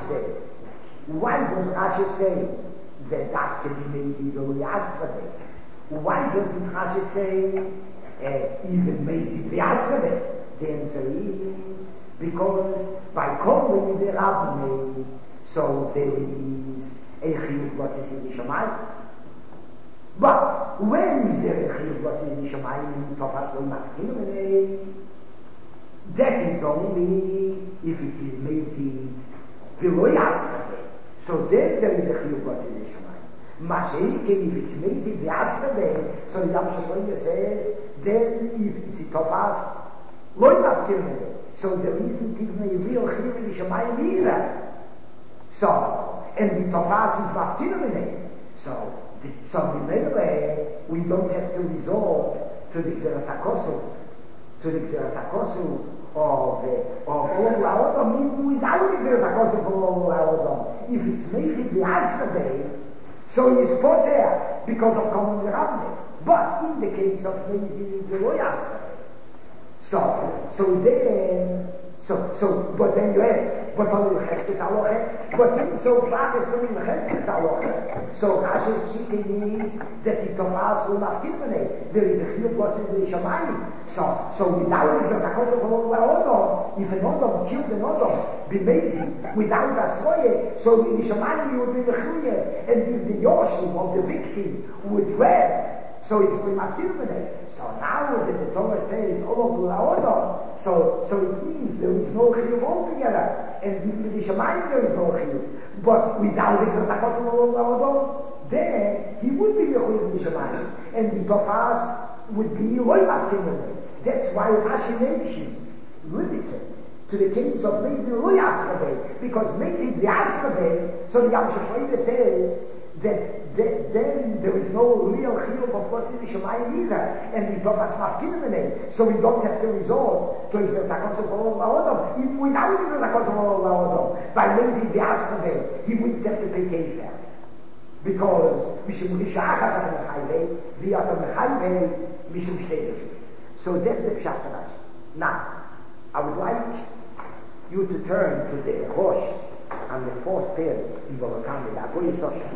Rashi say that that can be Mezi, V'lo Yasrebe? Why doesn't Rashi say, even Mezi, V'yasrebe? The answer is, because by calling the Rabbane, so there is a chiyuv what's in the Shamayim. But when is there a chiyuv what's in the Shemayim in Tofas lo mafkin? That is only if it is made below Yasrabe. So then there is a chiyuv what's in the Shemayim. Mashiach, if it's made the Yasrabe, so the Yam Shashoyim says, then if it's Tofas lo mafkin, so there isn't even a real chiyuv in the Shemayim either. So, and the Tofas is mafkin. So we don't have to resort to the Xeras HaKosu of Olam La'odom, without the Xeras HaKosu of Olam La'odom. If it's made in the Asrabe, so he's put there because of common Rabbe. But in the case of Mezi, the Lo Asrabe. But then you ask, but only the Cheskes Aloche? But then, so far as only the Cheskes Aloche. So Rashi's Shike is that the Tofas will not give it. There is a chiyuv what's in the Shemayim. So without the Zakot of Odom, if an Odom killed an Odom, be amazing, without a Soye, so in the Shemayim you would be the chiyuv, and if the Yoshim of the victim would grab, so it's going to kill it. So now that the Torah says Odom Odom, so it means there is no chiyuv altogether, and in the Shemayim there is no chiyuv. But without the Zakot of Odom, then he would be the chiyuv in the Shemayim, and the Tofas would be loy mafkin. That's why Rashi mentions limits it to the case of maybe loy asrabe, because maybe the asrabe, so the Yam Shashoyim says that then there is no real chiyuv of what's in the Shemayim either, and the Tofas mafkin, so we don't have to resort to the Zakot of Odom. Even without the Zakot of Odom, by raising the asrabe, he wouldn't have to pay kefer. Because Mishum Rishachas at Mechayvei, V'yat Mechayvei, Mishum Shtei. So that's the Pshat Rashi. Now, I would like you to turn to the Rosh on the fourth page in Volokam, the Agoy Sosha.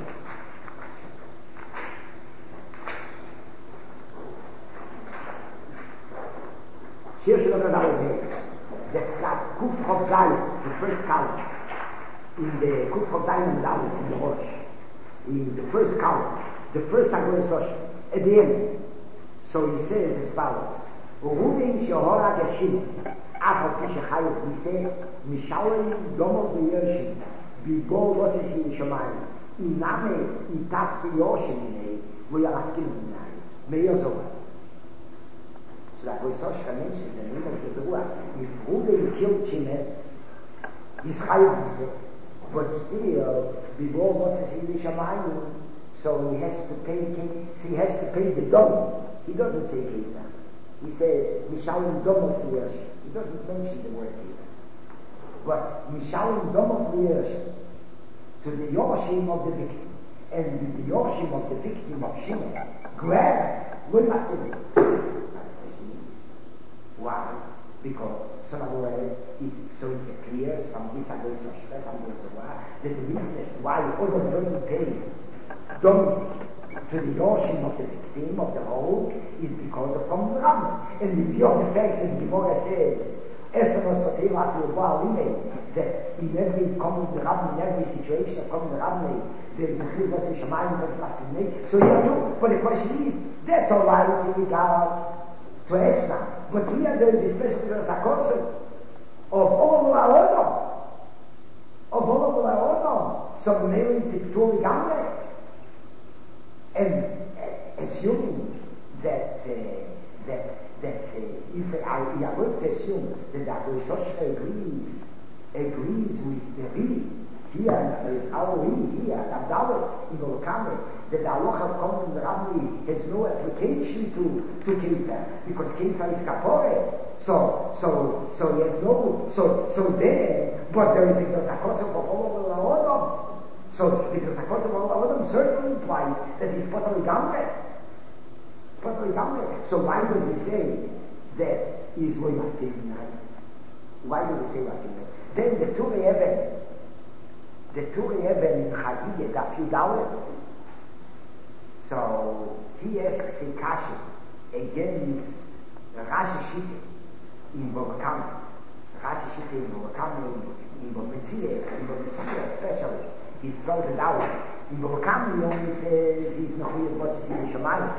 Shir Shalom Aleichem. That's got Kuf Chov Zayin, the first column. In the Kuf Chov Zayin in the Rosh. In the first column, the first Agoy Sosha, at the end. So he says as follows: Urumin Shehora Gashim, Afal Pishachayot, he said, Mishalim Domo V'Yershim, Bibol Lotzis in Shemayim, Iname Itapsi Yoshim, V'Yarafkim Inay, Meir Zohar. So that Agoy Sosha mentions the name of the Zohar. If Ruben killed Chimet, he's Chayot, he said, but still, Bibol Lotzis in Shemayim, so he has to pay the dom. He doesn't say Keita. He says, Mishalim Domov V'Yershim. He doesn't mention the word Keita. But Mishalim Domov V'Yershim, to the Yoshim of the victim, and the Yoshim of the victim of Shimon, grab, will not do it. Why? Because, so in other words, so it appears from this Agoy Sosha, from the Zohar, that the reason why Odom doesn't pay Domov to the Yoshim of the victim of the whole is because of common Rabban. And the view of the fact that the Gemara says, that in every common Rabban, in every situation of common Rabban, there is a chiyuv that's in Shemayim of Mafkin. So here too, but the question is, that's all right in regard to Esna. But here there is especially a concept of Olam La'odom. Of Olam La'odom. So the name is Tziptur Gamre. And assuming that if we are going to assume that the Agoy Sosha agrees with the reading here, our reading here, Abdallah in Volokam, that the halacha of common Rabbi has no application to Keita, because Keita is Kapore. So he has no. So then, but there is a Zakos of Odom. So the Zakot of Odom certainly implies that he's Potali Gamre. So why does he say that he's going to take night? Why does he say that? Then the Turei Eben in Chagiyah, Daf Yudalet. So he asks a kasha against Rashi Shita in Volokam. Rashi Shita in Volokam, in Volmetzia especially. He spells it out. In Volokam he only says he's not here, but he's in the Shemayim.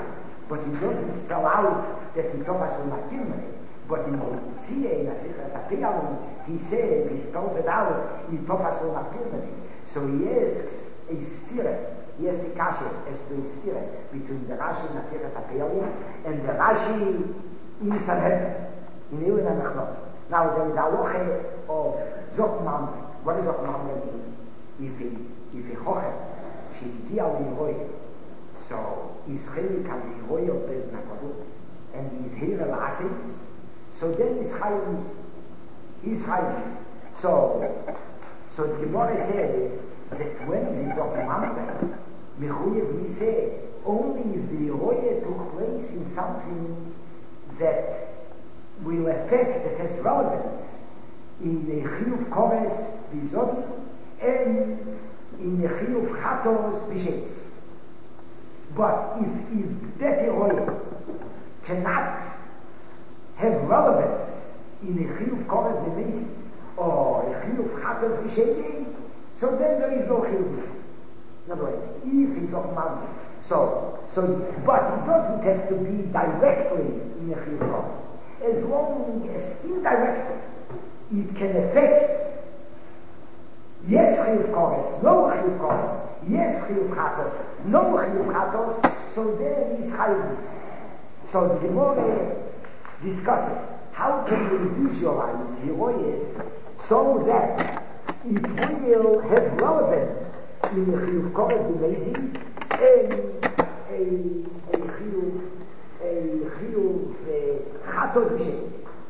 but he doesn't spell out that he told us on Latin. But in the Tzia, he says, he spells it out, he told us on Latin. So he asks a stira, he asks a kasha, as to a stira, between the Rashi in Asiras Apiyali and the Rashi in Sanhedrin, in Ilan and Achnot. Now there is a loche of Zokman. What does Zokman mean? If he hoche, she dial in Roy, so Israel can be Roy of Beznakodu, and he's here Lasis, so then he's Chayim. So the Gemara says that when is Zokman, Mechuyev we say, only if the Roy took place in something that will affect, that has relevance in the Chiyuv Kores Bizod and in the Chiyuv Chatos B'Shem. But if that Eroy cannot have relevance in the Chiyuv Kores B'Mezid or the Chiyuv Chatos B'Shem, so then there is no Chiyuv. In other words, if he's of Mount, but it doesn't have to be directly in the Chiyuv Kores. As long as indirectly it can affect yes Chiyuv Kores, no Chiyuv Kores, yes Chiyuv Chatos, no Chiyuv Chatos, so then is Chayim. So the Gemara discusses how can we visualize Heroes so that it will have relevance in the Chiyuv Kores B'Mezid and a Chiyuv Chatos B'Shem.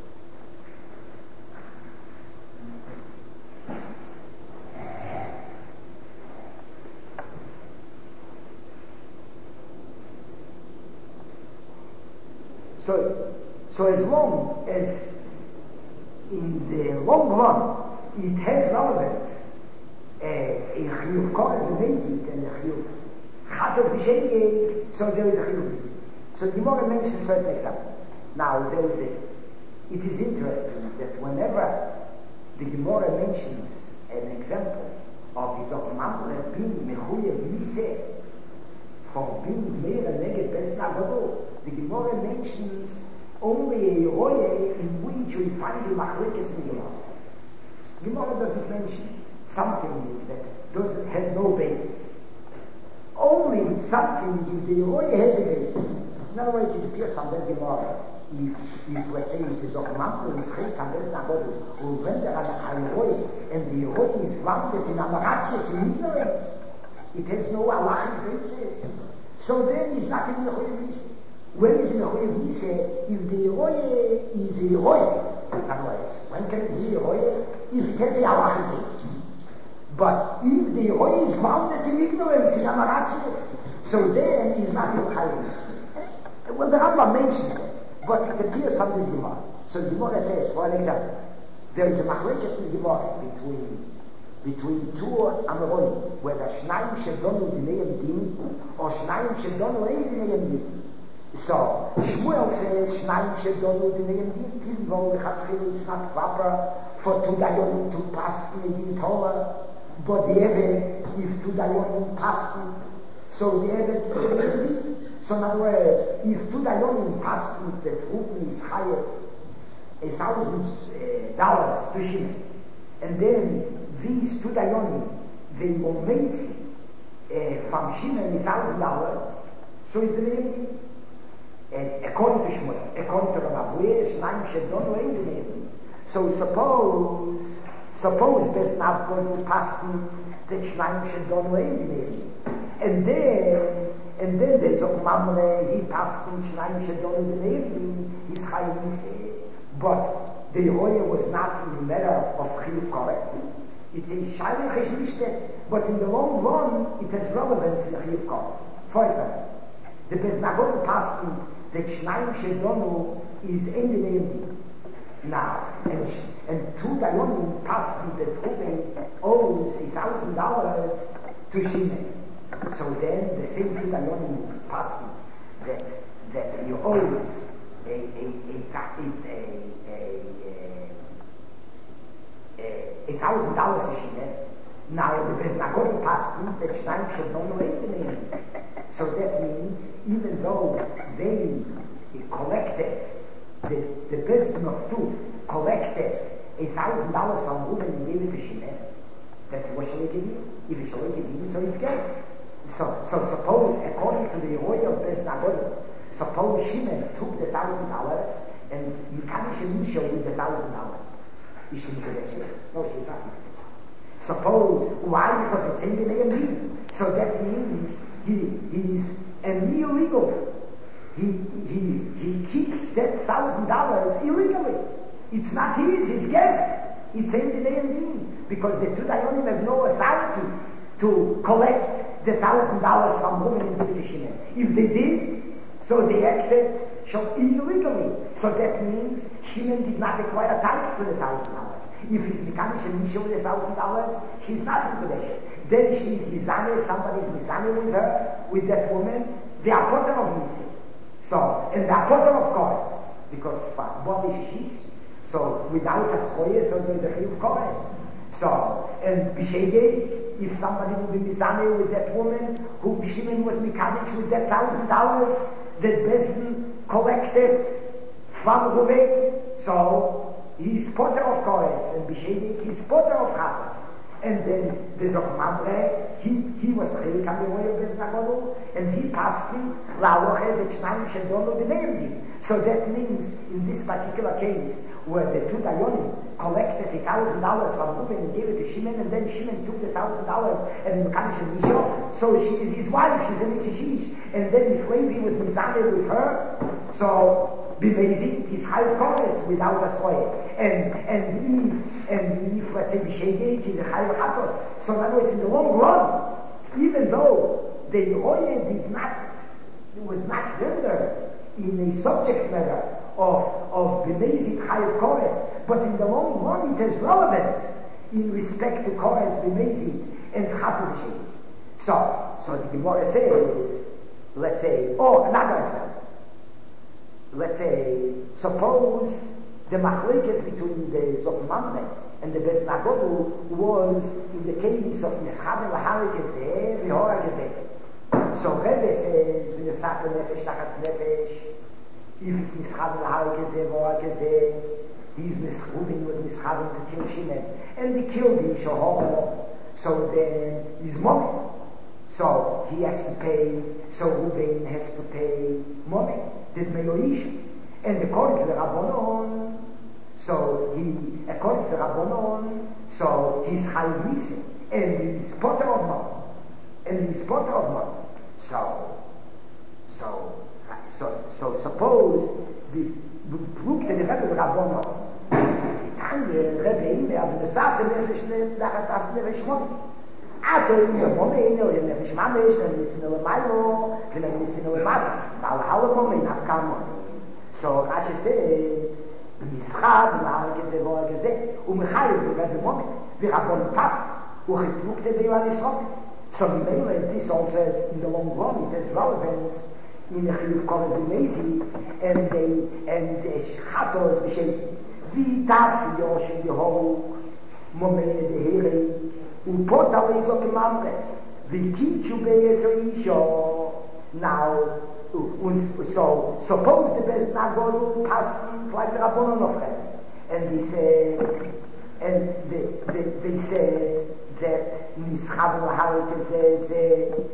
So as long as in the long run it has relevance in Chiyuv Kores B'Mezid and the Chiyuv Chatos B'Shem, so there is a Chiyuv. So the Gemara mentions certain examples. Now it is interesting that whenever the Gemara mentions an example of his Okmamre being Mechuyev Miseh for being Meir Neged Bes Nagado, the Gemara mentions only a Roye in which we find the Machlekes in the Gemara. Gemara doesn't mention something that has no basis. Only something if the Roye has a basis. In other words, it appears from that Gemara, if let's say it is Okmamre is Chayk and Bes Nagado, or when there are a Roye, and the Roye is grounded in Amaratius, in ignorance, it has no halachic basis. So then it's not in the Mechuyev Miseh. When is in the Mechuyev Miseh? If the Eroye is a Eroye, in other words, when can it be Eroye? If it has a halachic basis. But if the Eroye is grounded in ignorance, in Amaratius, so then it's not in the Chayim. Well, the Rambam mentions it, but it appears from this Gemara. So the Gemara says, for an example, there is a machlekes in the Gemara between two Amorim, whether Shnayim Shedonu Dineyim Din or Shnayim Shedonu Ein Dineyim Din. So Shmuel says Shnayim Shedonu Dineyim Din, Pilvo Lechatchilu, it's not proper for two Dayonim to pass in the Din Torah, but the Eved, if two Dayonim pass, so the Eved is Din. So in other words, if two Dayonim pass that Rupin is higher $1,000 to Shimon, and then these two Dayonim, they will make from Shimon $1,000, so is the name. And according to Shmuel, according to Rav Abuye, Shnayim Shedonu Ein Dineyim. So suppose Bes Nagado paskin that Shnayim Shedonu Ein Dineyim, and then there's Okmamre, he paskin Shnayim Shedonu Dineyim, he's Chayim Miseh. But the Eroye was not in the matter of Chiyuv Kores. It's a Shaila Cheshmishtet, but in the long run, it has relevance in the Chiyuv Kores. For example, the Bes Nagado paskin that Shnayim Shedonu is Ein Dineyim. Now, and two Dayonim paskin that Ruben owes $1,000 to Shimon. So then the same two Dayonim paskin that he owes $1,000 to Shimon. Now the Bes Nagado paskin that Shnayim Shedonu Ein Dineyim. So that means even though they collected, the person of truth collected $1,000 from Reuben and gave it to Shimon, that was Shalekedi. If it's Shalekedi, so it's guessed. So suppose, according to the royal Beis Nagod, suppose Shimon took the $1,000 and Yikanish and Misha with the $1,000. Is she Nikudeshes? No, she's not Nikudeshes. Suppose, why? Because it's in the name. So that means he's illegal. He keeps that $1,000 illegally. It's not his, it's guessed. It's in the name because the two Dayanim have no authority to collect the $1,000 from women in the Shimon. If they did, so they acted illegally. So that means Shimon did not acquire title to the $1,000. If he's Mikanish and Misha with $1,000, she's not in Kodeshes. Then she's Mizane, somebody's Mizane with her, with that woman, the apotem of Misi. So, and the apotem of Kores, because what is she? So, without a Schoye, so there's a Chiyuv Kores. So, and Bishege, if somebody would be Mizane with that woman, who Shimon was Mikanish with that $1,000, that Bezdin collected from Reuven, so he's potter of Kores, and Bishege, he's potter of Chatas. And then there's a Mamre, he was Chelik on the way of Beis Nagod, and he passed him, La'aloche, the Chnayim Shedolo, the name. So that means, in this particular case, where the two Dayanim collected $1,000 from Reuven and gave it to Shimon, and then Shimon took the $1,000 and Mekanish and Misha, so she is his wife, she's a Mishishish, and then if Levi was Mizane with her, so Bimezi, he's Chayav Kores without a soil. And if let's say Bishege, he's a Chayav Chatos. So in other words, in the long run, even though the Yehoyah was not rendered in the subject matter of Bimezi Chayav Kores, but in the long run it has relevance in respect to Kores, Bimezi, and Chayav Bishege. So the Gemara says, let's say, another example. Let's say, suppose the machlekes between the Zokmamne and the Beis Nagod was in the case of Mischav Lahari Gezeh, Vihora Gezeh. So Rebbe says, V'yosaka Nefesh, Tachas Nefesh, if it's Mischav Lahari Gezeh, Vihora Gezeh, Reuben was Mischav to kill Shimon, and he killed the Shohor, so then he's money. So he has to pay, so Reuben has to pay money. And according to the Rabbanon, so he's Chayav Misa, and he's potter of money. So suppose the look to the Rebbe Rabbanon, and the Rebbe in there, but the Satan Nefesh money. Ato in the moment, or in the Fishmamish, and listen to the Milo, and then listen to the Mother. Now, how a moment not come. So Rashi says, Mischad, Lahar Gezeh, Umechayev, the moment, we have one path, who has looked at the Yohanisrok. So the Mele, this also says, in the long run, it has relevance in the Chiyuv Kores B'mezi, and the Chatos, B'shem, V'taf, Yosh, Yehoru, Momene, the Here, Upota is of the Mamre. The teacher be so now, so suppose the Beis Nagod passed like the Rabbanon of them, and they said that Mischav Lahari Gezeh,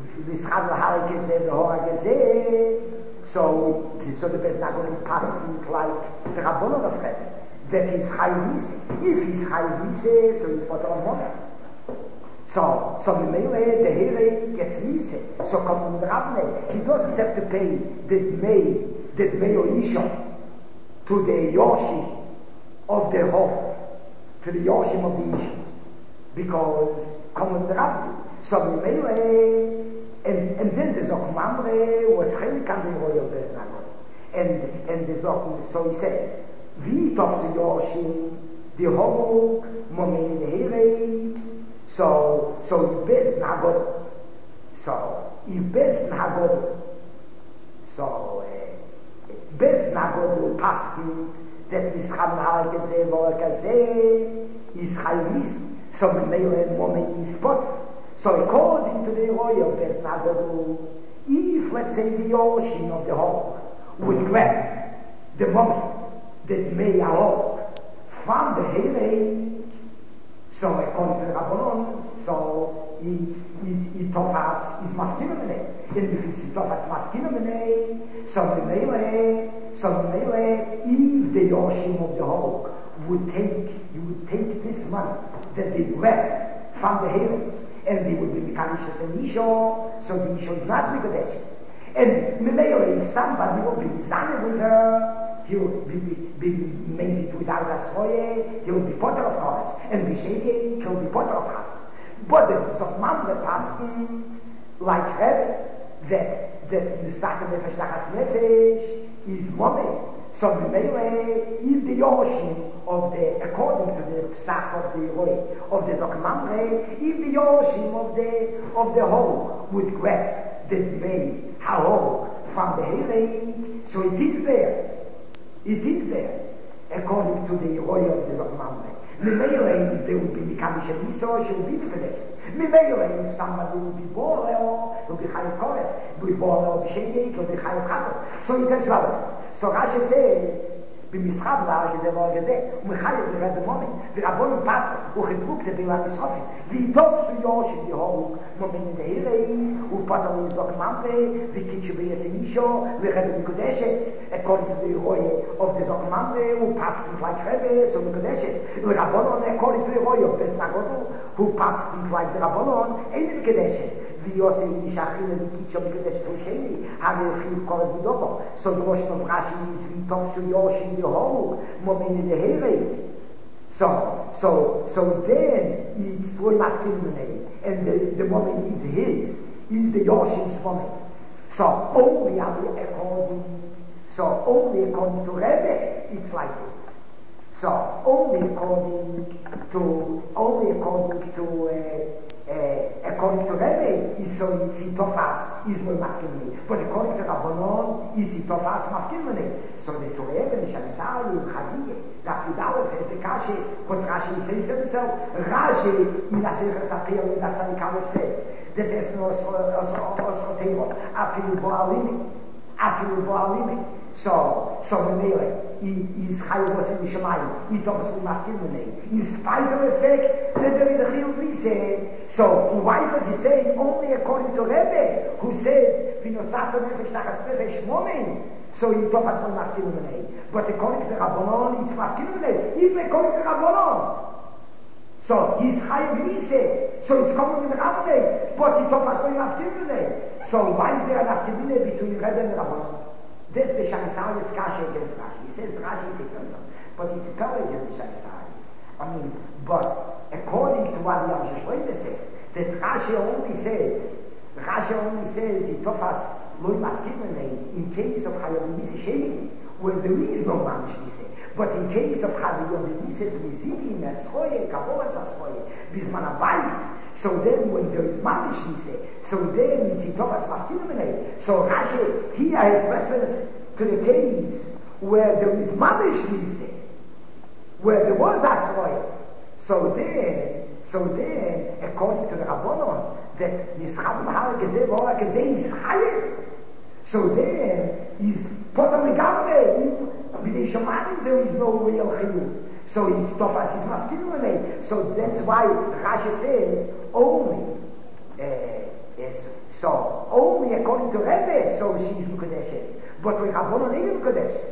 V'hora Gezeh. So the Beis Nagod is passing like the Rabbanon of them. That is Chayav Misa. If he's Chayav Misa, so he's potter of money. So the Mele, the Here gets Misa. So come the Rabne, he doesn't have to pay the Dmei to the Yoshim of the Hof, to the Yoshim of the Isha, because come the Rabne. So the Mele, and then the Zokmamre was Chelik on the royal Beis Nagod, and the Zok, so he said, Wie tops the Yoshim, the Homuk, Momin the Here. So Beis Nagod. So if Beis Nagod, so Beis Nagod will pass him that Mischav Lahar Gezeh, V'hora Gezeh is Chayav. So the Mele Momin is pot. So according to the royal Beis Nagod, If, let's say, the ocean of the whole would grab the moment that may allow from the Hele, so according to the Rabbanon, so it offers is Mafkinamene. And if it's offers Mafkinamene, so the Mele, if the ocean of the whole would take this money that they grab from the Hele, and they would be Mekanishas and Isho, so the Isho is not Mikadeshes. And Mele, if somebody will be designed with her, he will be made without a soye, he will be potter of course, and Bishege, he will be potter of house. But the Zotman, the Paskin, like Rebbe, that the Saka Nefesh Nachas Nefesh is Momeh. So the Mele is the ocean of the, according to the Psak of the Roy, of the Zokmamre, is the ocean of the whole would grab the May, how from the Hele, so it is theirs. It is theirs, according to the Roy of the Zokmamre. Mimele, if they would be Mikamish and Miso, she will be the Kadeshis. Mimele, if somebody will be Borel, will be Chayav Kores, will be Borel, will be Shengek, will be Chayav Chatos. So it has relevance. So Rashi says, במשחק לארץ זה לא גזה, ומחייב לרד במומן, ורבון פת, וחדבוק לבילת הסופי, ויתוב סויו של יהוג, מומן נהירי, ופתר לזוק ממרי, וקידשו ביסי אישו, ורד מקודשת, according to the Roy of the Zok Mamre, who passed like Rebbe, so Mikudeshes, ורבונון, according to the Roy of the Snagodu, who passed like the רבונון, אין מקודשת, ויוסי איש אחים וקידשו מקודשת ושני, הרי חיוב כל הזבודובו, so the motion of Rashi is ויתוב סויו של יהוג, מומן נהירי, So then it's Loimat Kilmunei, and the moment is his, is the Yoshim's moment. So only according to Rebbe, it's like this. So only according to Rebbe, is so it's Itofas, is Loimat Kilmunei. But according to Rabbanon, it's Itofas Mafkilmunei. So the Torah and the Shanisari and Chagiyah, Rafidalef has the Kashi, but Rashi says himself, Rashi in Asir Sapir, and that's how the Kalef says, that there's no Sotero, Afilu Boalimi. So the Mele, is Chayvos in the Shemayim, he talks to Mafkilmunei. In spite of the fact that there is a Chiyuv Lise, so why does he say only according to Rebbe, who says, Vinosato Nefesh Nachas Nefesh Momen, so he talks to Mafkilmunei. But according to the Rabbanon, it's Mafkilmunei, even according to the Rabbanon. So he's Chayv Lise, so it's coming with the Rabbanon, but he talks to Mafkilmunei. So why is there an Mafkilmunei between Rebbe and the Rabbanon? This the Shanisari's Kashi against Rashi. He says Rashi says something, but it's encouraging the Shanisari. But according to what the Yam Shlomo says, that Rashi only says he tofas loy matkimene in case of Chayav Sheni, where there is no Mamish Nise. But in case of Chayav Nises Miziki, Neschoye, Kavoras Aschoye, Bisman Abayis, so then when there is Mamish Nise, so then it's Itofas Mafkilumene. So Rashi here has reference to the case where there is Mamish Nise, where there was Aschoye. So then, according to the Rabbanon, that Nischad Mahal Gezeh V'Ora Gezeh is higher. So then, is Potam Megamre, B'nei Shomayim, there is no real Chiyuv. So he's Tofas, he's Mafkilumene. So that's why Rashi says, only according to Rebbe, so she is Mukadeshes. But we Rabbanon ain't Mukadeshes.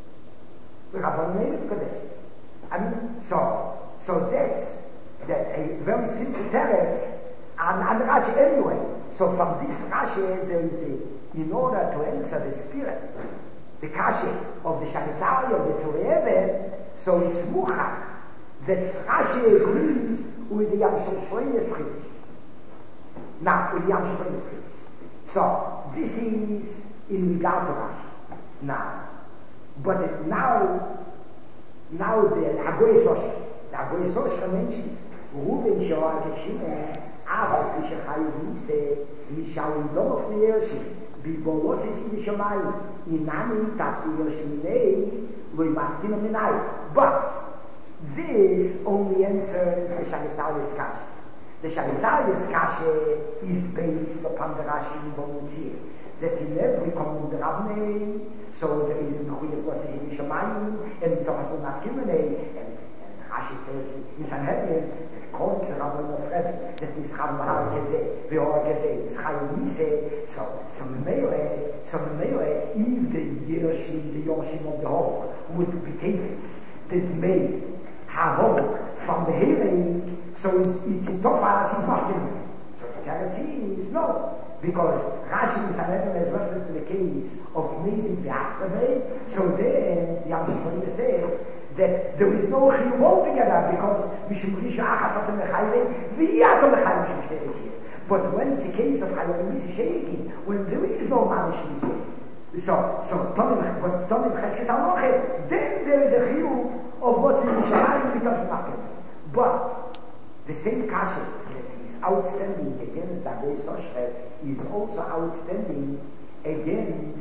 So that's a very simple text and Rashi anyway. So from this Rashi there is in order to answer the spirit, the Kashi of the Shanisari of the Torah, so it's Muchach that Rashi agrees with the Yam Shlomo Schich. Now, with the Yam Shlomo Schich. So this is in regard to Rashi. But now the Hagoy Sosh mentions Ruben Shoah Shimon, aber ich habe diese Mishawi Dom Fleershi, wie Bolotsis in the Shomayim, in Nami Tatsu Yoshiminei, we Martin Minai. But this only answers the Shanisari's Kashi. The Shanisari's Kashi is based upon the Rashi in Bomutzir. that in every common Rabnei, so there is a Mechuyev was in Shamayim, and Thomas will not Kimenei, and Rashi says in Sanhedrin, according to the Rabbi of Rebbe, that this Cham Bahar Gezeh, Veor Gezeh, is Chayim Niseh, so Memele, if the Yoshim of the Hawk would be taken, that made Hawk from the healing, so it's in Topaz, it's not him. So the guarantee is no. Because Rashi in Sanhedrin has reference to the case of amazing Vyasaveh, so then Yam Shemaya says that there is no chiyuv altogether because Mishum Risha Achas Atem Lechayve V'Yatom Lechayve Mishum Shtei Rishis. But when it's a case of Chayim Misi Sheikin, when there is no Manish Misi, so Tomim Cheskes Hanoche, then there is a chiyuv of what's in Mishamayim because nothing. But the same kasha outstanding against Dagoy Soshre is also outstanding against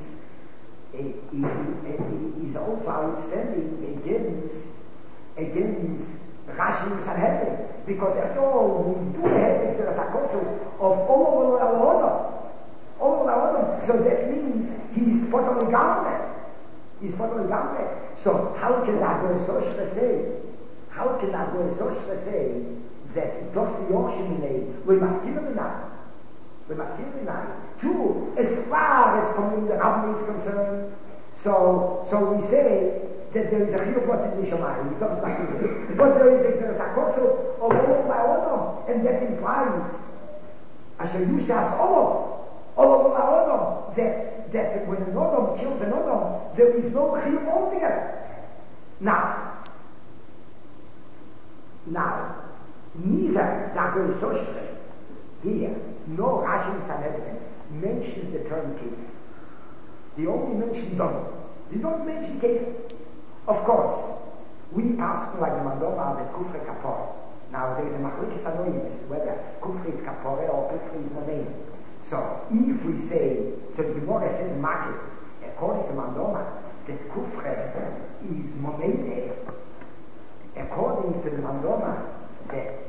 Rashi and Sanhedrin, because after all we do have the Sakosu of all over our so that means he is totally gone. So how can Dagoy Soshre say that Dr. Yoshimine will not give him enough. Two, as far as coming the Rabbin is concerned, so we say that there is a chiyuv what's in Nishamayim, it does not do it. But there is a sakoso of all by Odom, and that implies Asher Yushas all over by Odom, that when an Odom kills an Odom, there is no chiyuv altogether. Now, neither Dagoy Soshre here, nor Rashi and Sanhedrin mentions the term kid. They only mention Dom. They don't mention kid. Of course, we ask like the Mandoma that Kufre Kapor. Now there is a Machlekes Tanoim whether Kufre is Kapore or Kufre is Monein. So if we say, so the Gemara says in Makis, according to Mandoma, that Kufre is Monein, according to the Mandoma, that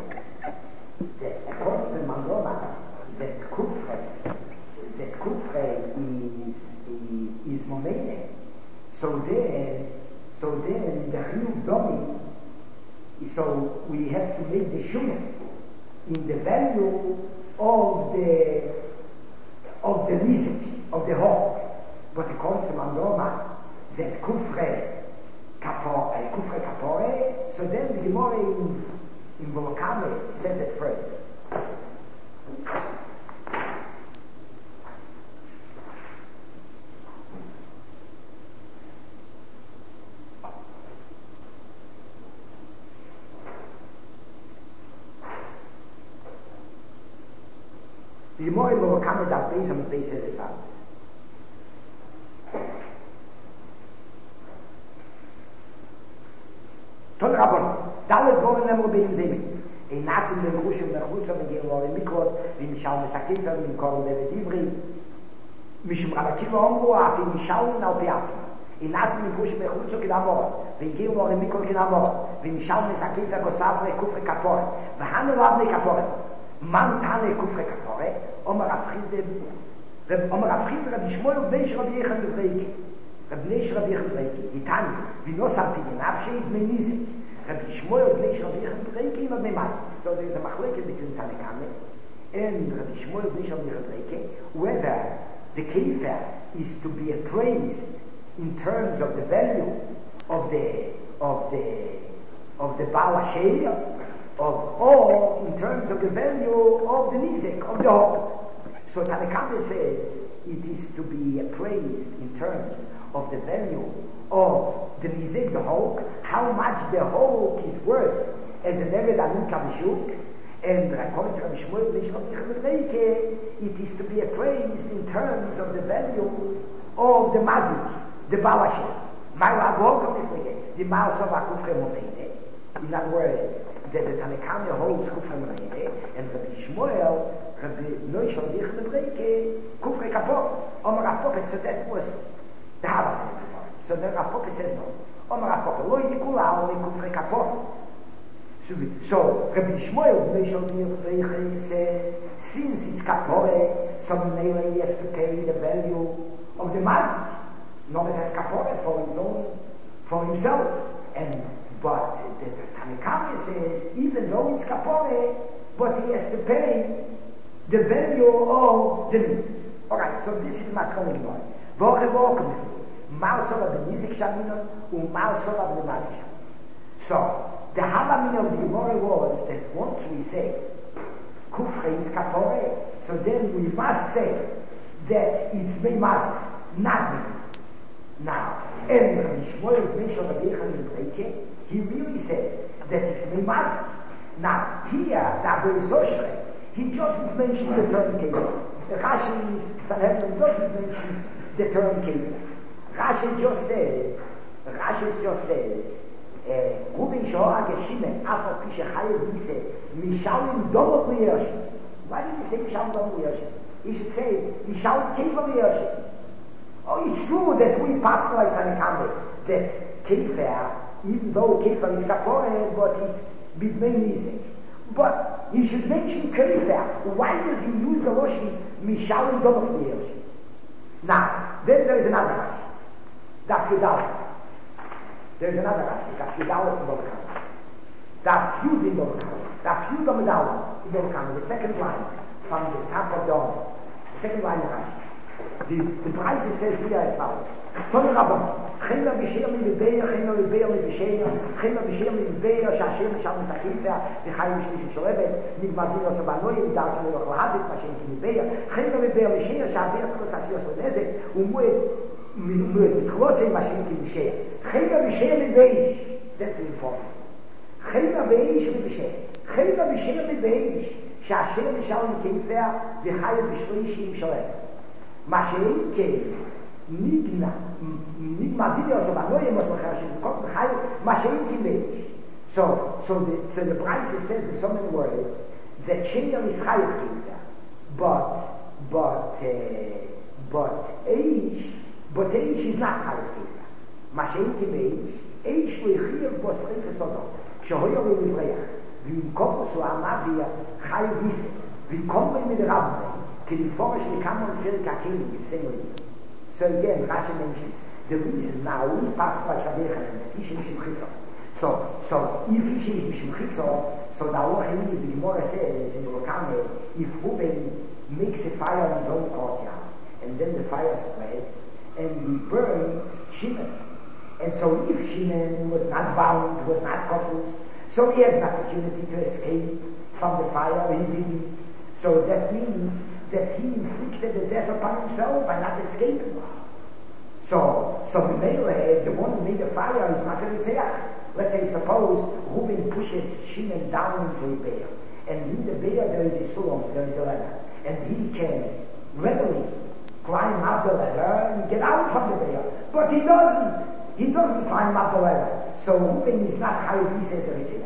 Kufre is Momene. So then the Chiyuv Domi, so we have to make the Shumah in the value of the Nizik, of the Hawk. But according to Mandoma, that Kufre Kapore, so then the Gemara in Volokame says it first. The Gemara in Volokame that base on the base says it follows. Ton Rabon, Dalet Goren Lemro Beim Zemen. In Nasim dem Rushim der Rushim gehen wir in Mikrot, wie Mischau Mesakifer, in Korn der Divri, Mishum Rabakiva Ombo, in Mischau und Alpiazma. In Nasim dem Rushim der Rushim Gedamor, wie gehen wir in Mikrot Gedamor, wie Mischau Mesakifer, Gosavre, Kufre Kapore, Vahane Lavne Kapore, Mantane Kufre Kapore, Omer Afride, Rabbi Shmuel, Bnei Rabbi Yechon Bevreiki. Rabbi Rabbi Yechon Bevreiki, Itani, wie Nosam Pidin, Absheid Menizik. Rabbi Shmuel Bnei Rabbi Yechon Bevreiki, Ima Bnei Mas. So there is a machleket between Tanakame and Rabbi Shmuel Bnei Rabbi Yechon Bevreiki, whether the kefer is to be appraised in terms of the value of the Baal Hashem, or in terms of the value of the Nizek, of the Hawk. So Tanakame says it is to be appraised in terms of the value of the Nizek, the Hawk, how much the Hawk is worth as an Eved Amin Kavishuk, and according to Rabbi Shmuel, it is to be appraised in terms of the value of the Mazik, the Baal Hashem. The Maal Sova Kufre Momeine. In other words, that the Tanakame holds Kufre Momeine, and Rabbi Shmuel, Rabbi Noishon Yechon Breike, Kufre Kapor. Omer Apopet, so that was the halach. So the Apopet says no. Omer Apopet, Lo Yikula only Kufre Kapor. So Rabbi Shmuel says, since it's kapore, so Mele has to pay the value of the mazik. Nobody has kapore for himself. But the Tanakh says, even though it's kapore, but he has to pay the value of the mizik. Alright, so this is Maskon Gemara. Woche Mausol of the Nizik Shamina and Mausol of the Mazik Shamina. So, the Halamin of the Gemara was that once we say Kufre is Kapore, so then we must say that it's Meimazik, not Meimazik. Now, and Rabbi Shmuel mentioned the Bechel in Breike, he really says that it's Meimazik. Now, here, that way so straight, he doesn't mention the term Kedah. Rashi Sanhedrin doesn't mention the term Kedah. Rashi just says, Ruben Shoah Geshimen, Afo Pisha Chayev Yise, Mishalim Domot Liyoshim. Why did he say Mishalim Domot Liyoshim? He should say Mishalim Kedah Liyoshim. Oh, it's true that we pass like Tanakh that Kedah, even though Kedah is Kapore, but it's Bidmei Nizek. But he should mention Kedah. Why does he use the Loshi Mishalim Domot Liyoshim? Now, then there is another Rashi. Daf Yudal. There's another Rashi. Daf Yudal in Bolakam. Daf Yud in Bolakam. Daf Yud Amidal in Bolakam. The second line from the top of the Omer. The second line of Rashi. The price says here as follows. Ton Rabban. Chena b'shem libeya, chena libeya lib'sheya, chena b'shem libeya, sh'ashem shal misakifya, v'chayim shlish sholebet, nigmadin osabanoyim, darkin l'och lahazik, mashem ki libeya, chena libeya l'sheya, sh'aver k'los asiyos l'nezek, u'mued b'klosei mashem ki l'sheya. Chena b'shem libeish, that's important. Chena b'eish lib'sheya, chena b'shem libeish, sh'ashem shal misakifya, v'chayim shlish sholebet. Mashem ki Nigma video so Banoyim was Machashim, Mashem Kimech. So the Braise says in so many words that Shenyam is Chayav Kimech, but Eish is not Chayav Kimech. Mashem Kimech, Eish Lechiv Bosrei Chesodom, Shehoyo Levreyach, V'imkom Osu Amavia Chayav Vise, V'imkom Mit Rabbe, K'liforish Nikamon Chelik HaKelim, Same. So again, Rashi mentions the reason now we pass by Shabbat and Ish Mishim Chitzo. So if Ish Mishim Chitzo, so now what the Gemara says in Rokame, if Reuben makes a fire on his own courtyard, and then the fire spreads, and he burns Shimon. And so if Shimon was not bound, was not confused, so he had an opportunity to escape from the fire, he didn't. So that means that he inflicted the death upon himself by not escaping. So the Melee, the one who made the fire, is not going to say, let's say, suppose Reuben pushes Shimon down into a bear, and in the bear there is a sulam, there is a ladder, and he can readily climb up the ladder and get out from the bear, but he doesn't climb up the ladder. So Reuben is not Chayav says everything,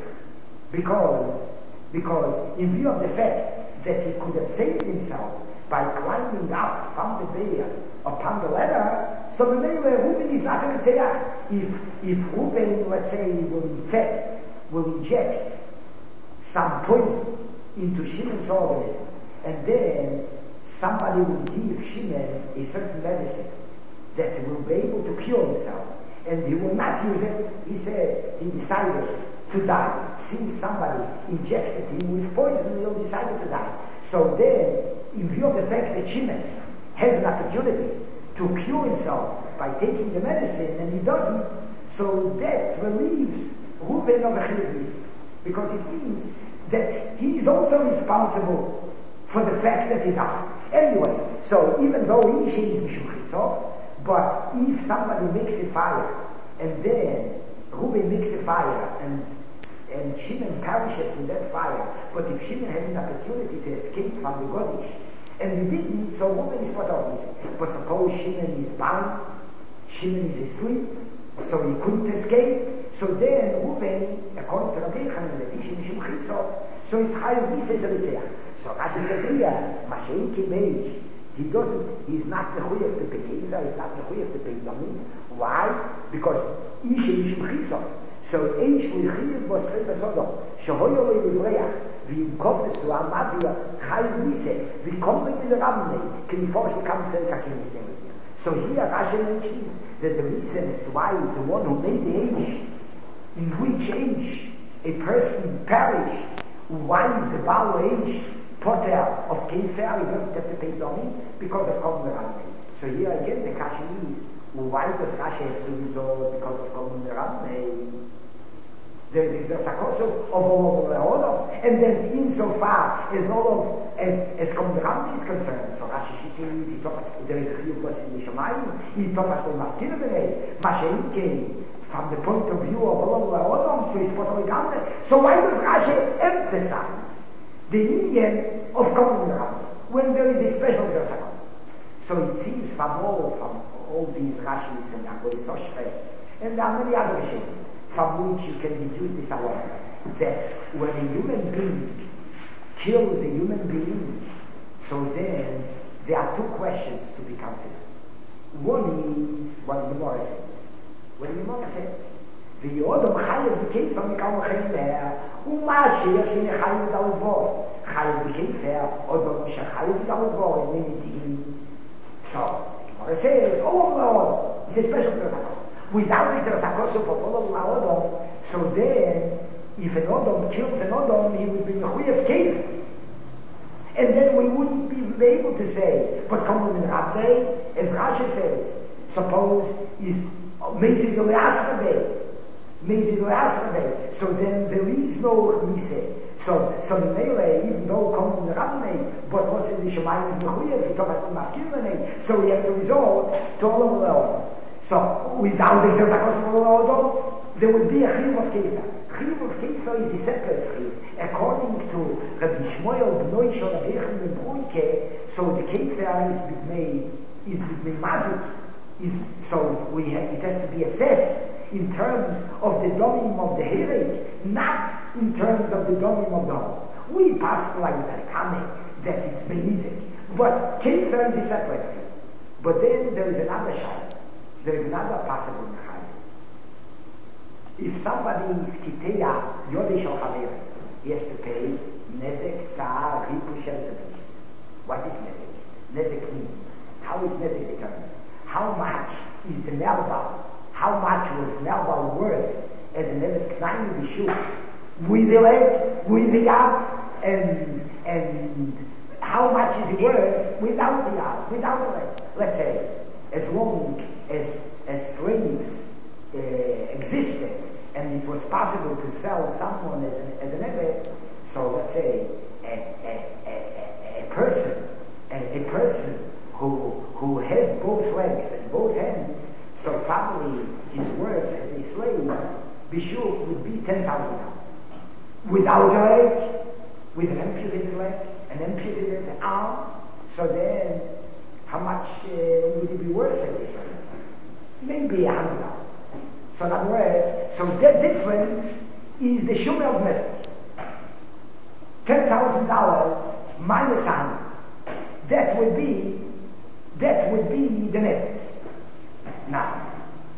because in view of the fact that he could have saved himself by climbing up from the bear upon the ladder, so the Reuben is not going to say if Reuben, let's say, will inject some poison into Shimon's organism, and then somebody will give Shimon a certain medicine that will be able to cure himself, and he will not use it. He said he decided to die. Since somebody injected him with poison, he decided to die. So then, in view of the fact that Shimon has an opportunity to cure himself by taking the medicine, and he doesn't, so that relieves Reuben of a chiyuv, because it means that he is also responsible for the fact that he died. Anyway, so even though he is Mishum Chitzo, but if somebody makes a fire, and then Reuben makes a fire, and Shimon perishes in that fire, but if Shimon had an opportunity to escape from the Godish, and he didn't, so Reuben is what of this. But suppose Shimon is bound, Shimon is asleep, so he couldn't escape, so then Reuben, according to Rabbi Yochanan, so he's Chayav says a Ritzeach. So Rashi says here, Mashen Kimeish, he's not the Chayav to pay Keiza, he's not the Chayav to pay Domim. Why? Because Ish Mishum Chitzo. So Eish L'Chiv Bosrei Besodom, שהויו לו לבריח, ואם קומס לו המדיה, חי מיסה, וקומס מלרמני, כנפורש לקמצל ככניסים. So here Rashi mentions that the reason as to why the one who made the age, in which age a person perished, why is the Baal age potter of Kefer, he doesn't have to pay money because of Kom Merame. So here again the question is, why does Rashi have to resort because of Kom Merame? There is a sakoso of all of the order, and then insofar as all of as Kom Merame is concerned, so Rashi Shiti is there is a few words in the Shemayim, he taught us from Martinabene, Mashenke, from the point of view of all of the order, so he's Potoligande. So why does Rashi emphasize the Indian of Kom Merame when there is a special sakoso? So it seems from all these Rashis and Agoris Oshre, and there are many other Rashis, from which you can deduce this away, that when a human being kills a human being, so then there are two questions to be considered. One is what the Gemara said. What the Gemara said, the Odom Chayev became from the Kalmachem there, Umashi Yashin Chayev Dalvor, Chayev became fair, Odom Shachayev Dalvor, and then so the Gemara says, oh no, it's a special person. Without it, there's a question for all of Odom. So then, if an Odom kills an Odom, he would be Mechuyev Kev. And then we wouldn't be able to say, but come in Rabbe, as Rashi says, suppose is Mezi Le'asrabe. So then there is no Mise. So the Mele, even though come in Rabbe, but what's in the Shemayim is Mechuyev, he told us to Makirane, so we have to resort to all of Odom. So, without the Zerzakosh of Odom, there would be a Chiyuv of Kefer. Chiyuv of Kefer is a separate Chiyuv. According to Rabbi Shmuel B'noi Shol Avechem B'Bruike, so the Kefer is made mazik. So it has to be assessed in terms of the domim of the Herek, not in terms of the domim of the home. We pass like that, that it's Be'izik. But Kefer is a separate Chiyuv. But then there is another shayla. There is another possible mechanic. If somebody is kiteya yodesh or chaver, he has to pay nezek, tzar, ripu, shel sevish. What is nezek? Nezek means, how is nezek determined? How much is the melba? How much was melba worth as an evet knaim b'shu? With the leg, with the yad, and how much is it worth without the yad, without the leg? Let's say, as long as slaves existed and it was possible to sell someone as an evet, so let's say a person who had both legs and both hands, so probably his worth as a slave bishul would be $10,000. Without a leg, with an amputated leg, an amputated arm, so then how much would it be worth as a slave? Maybe $100. So in other words, so that difference is the Shumer of method. $10,000 minus 100. That would be the method. Now,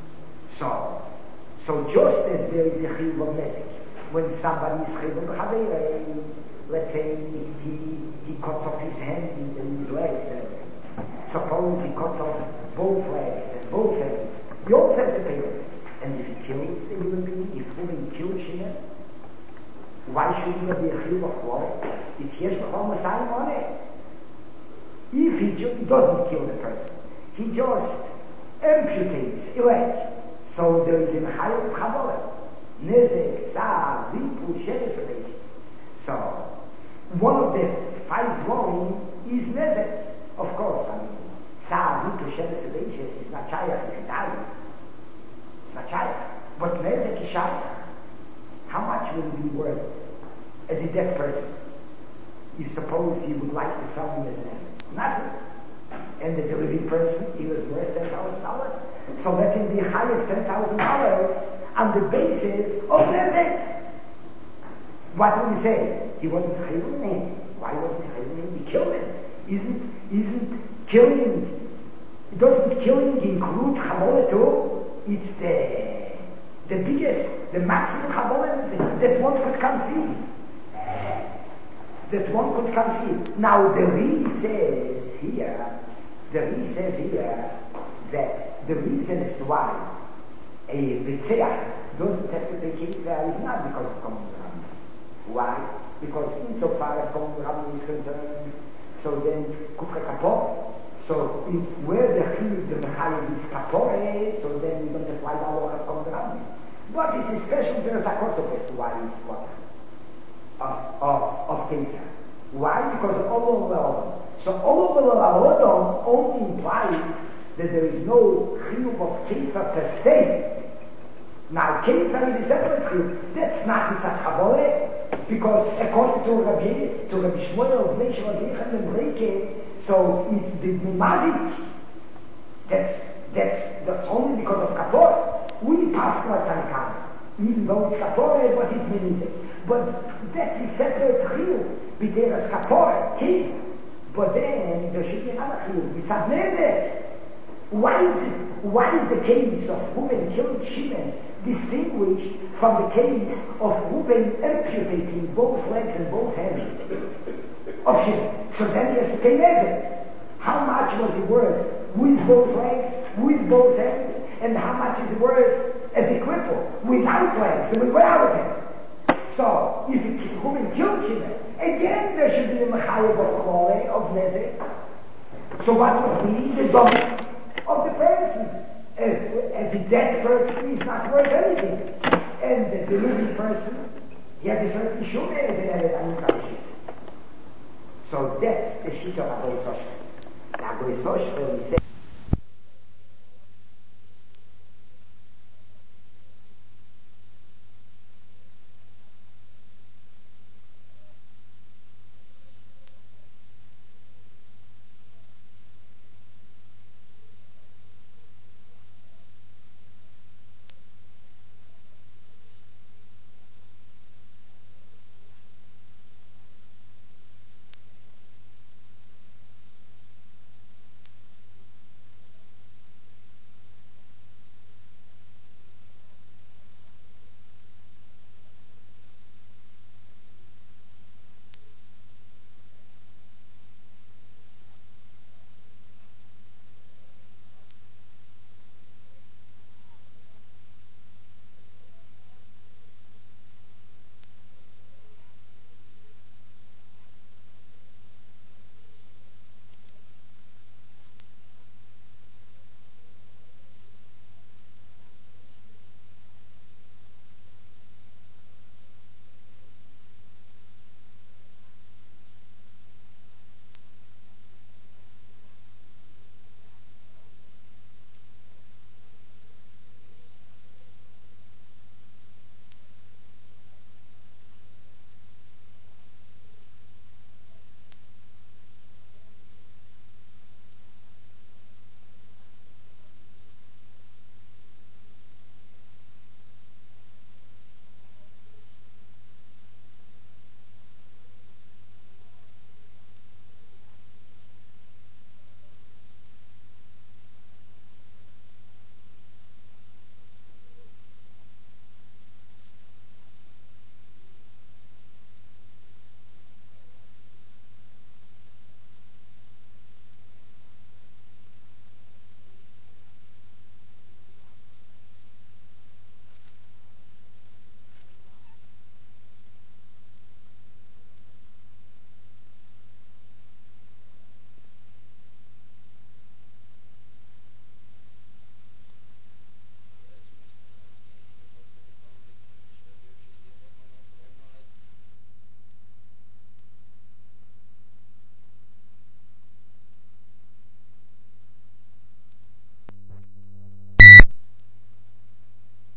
so just as there is a chiyuv of method, when somebody is chiyuv of chaver, let's say he cuts off his hands and his legs, suppose he cuts off both legs and both hands, he also has to pay it. And if he kills a human being, if he kills him, why shouldn't there be a chiyuv of blood? It's yesh b'chol Messiah on it. If he doesn't kill the person, he just amputates a leg. So there is a chayuv chabolet. Nezek, tzar, ripu, sheresh. So one of the 5 dwelling is nezek. Of course, tzar, ripu, sheresh is not shayach, he can die. It's not shayach. But nezek is shayach. How much will it be worth as a dead person? If suppose he would like to sell me as an animal. Nothing. And as a living person, he was worth $10,000. So that can be higher $10,000 on the basis of nezek. What will you say? He wasn't chayil him. Why wasn't he chayil him? He killed him. Isn't killing? Doesn't killing include chamola too? It's the biggest, the maximum Kabbalah that one could conceive. That one could conceive. Now the Ri says here that the reason is why a B'tzeach doesn't have to take Kefer is not because of Common Rambam. Why? Because insofar as Common Rambam is concerned, so then Kufra Kapor. So if where the Chiyuv, the Mechayev is Kapore, so then we don't apply the law of Common Rambam. But it's special to the Zakosov as to why it's what of Kefer. Why? Because of Olom Le'olom. So Olom Le'olom only implies that there is no Chiyuv of Kefer per se. Now, Kefer is a separate Chiyuv. That's not Mitzat Kabbalah, because according to Rabbi Shmuel, Bnei Shemad and Breike, so it's the Mimazik. That's only because of Kapor. We pass like Tanakh, even though it's Kapor, but it's Mimazik. But that's a separate Chiyuv. B'teras Kapor, Kefer. But then there should be another Chiyuv. It's Abneder. Why is the case of Reuben killed Shimon distinguished from the case of Reuben amputating both legs and both hands of Shimon? So then he has to pay Nezer. How much was he worth with both legs, with both hands, and how much is he worth as a cripple without legs and without hands? So if Reuben killed Shimon, again there should be a Mechayev of Nezer. So what would be the dominant of the person? As a dead person is not worth anything, and as a living person, he has a certain shumeh as an Eretz. So that's the shit of Agoy Soshel. Agoy Soshel, he says.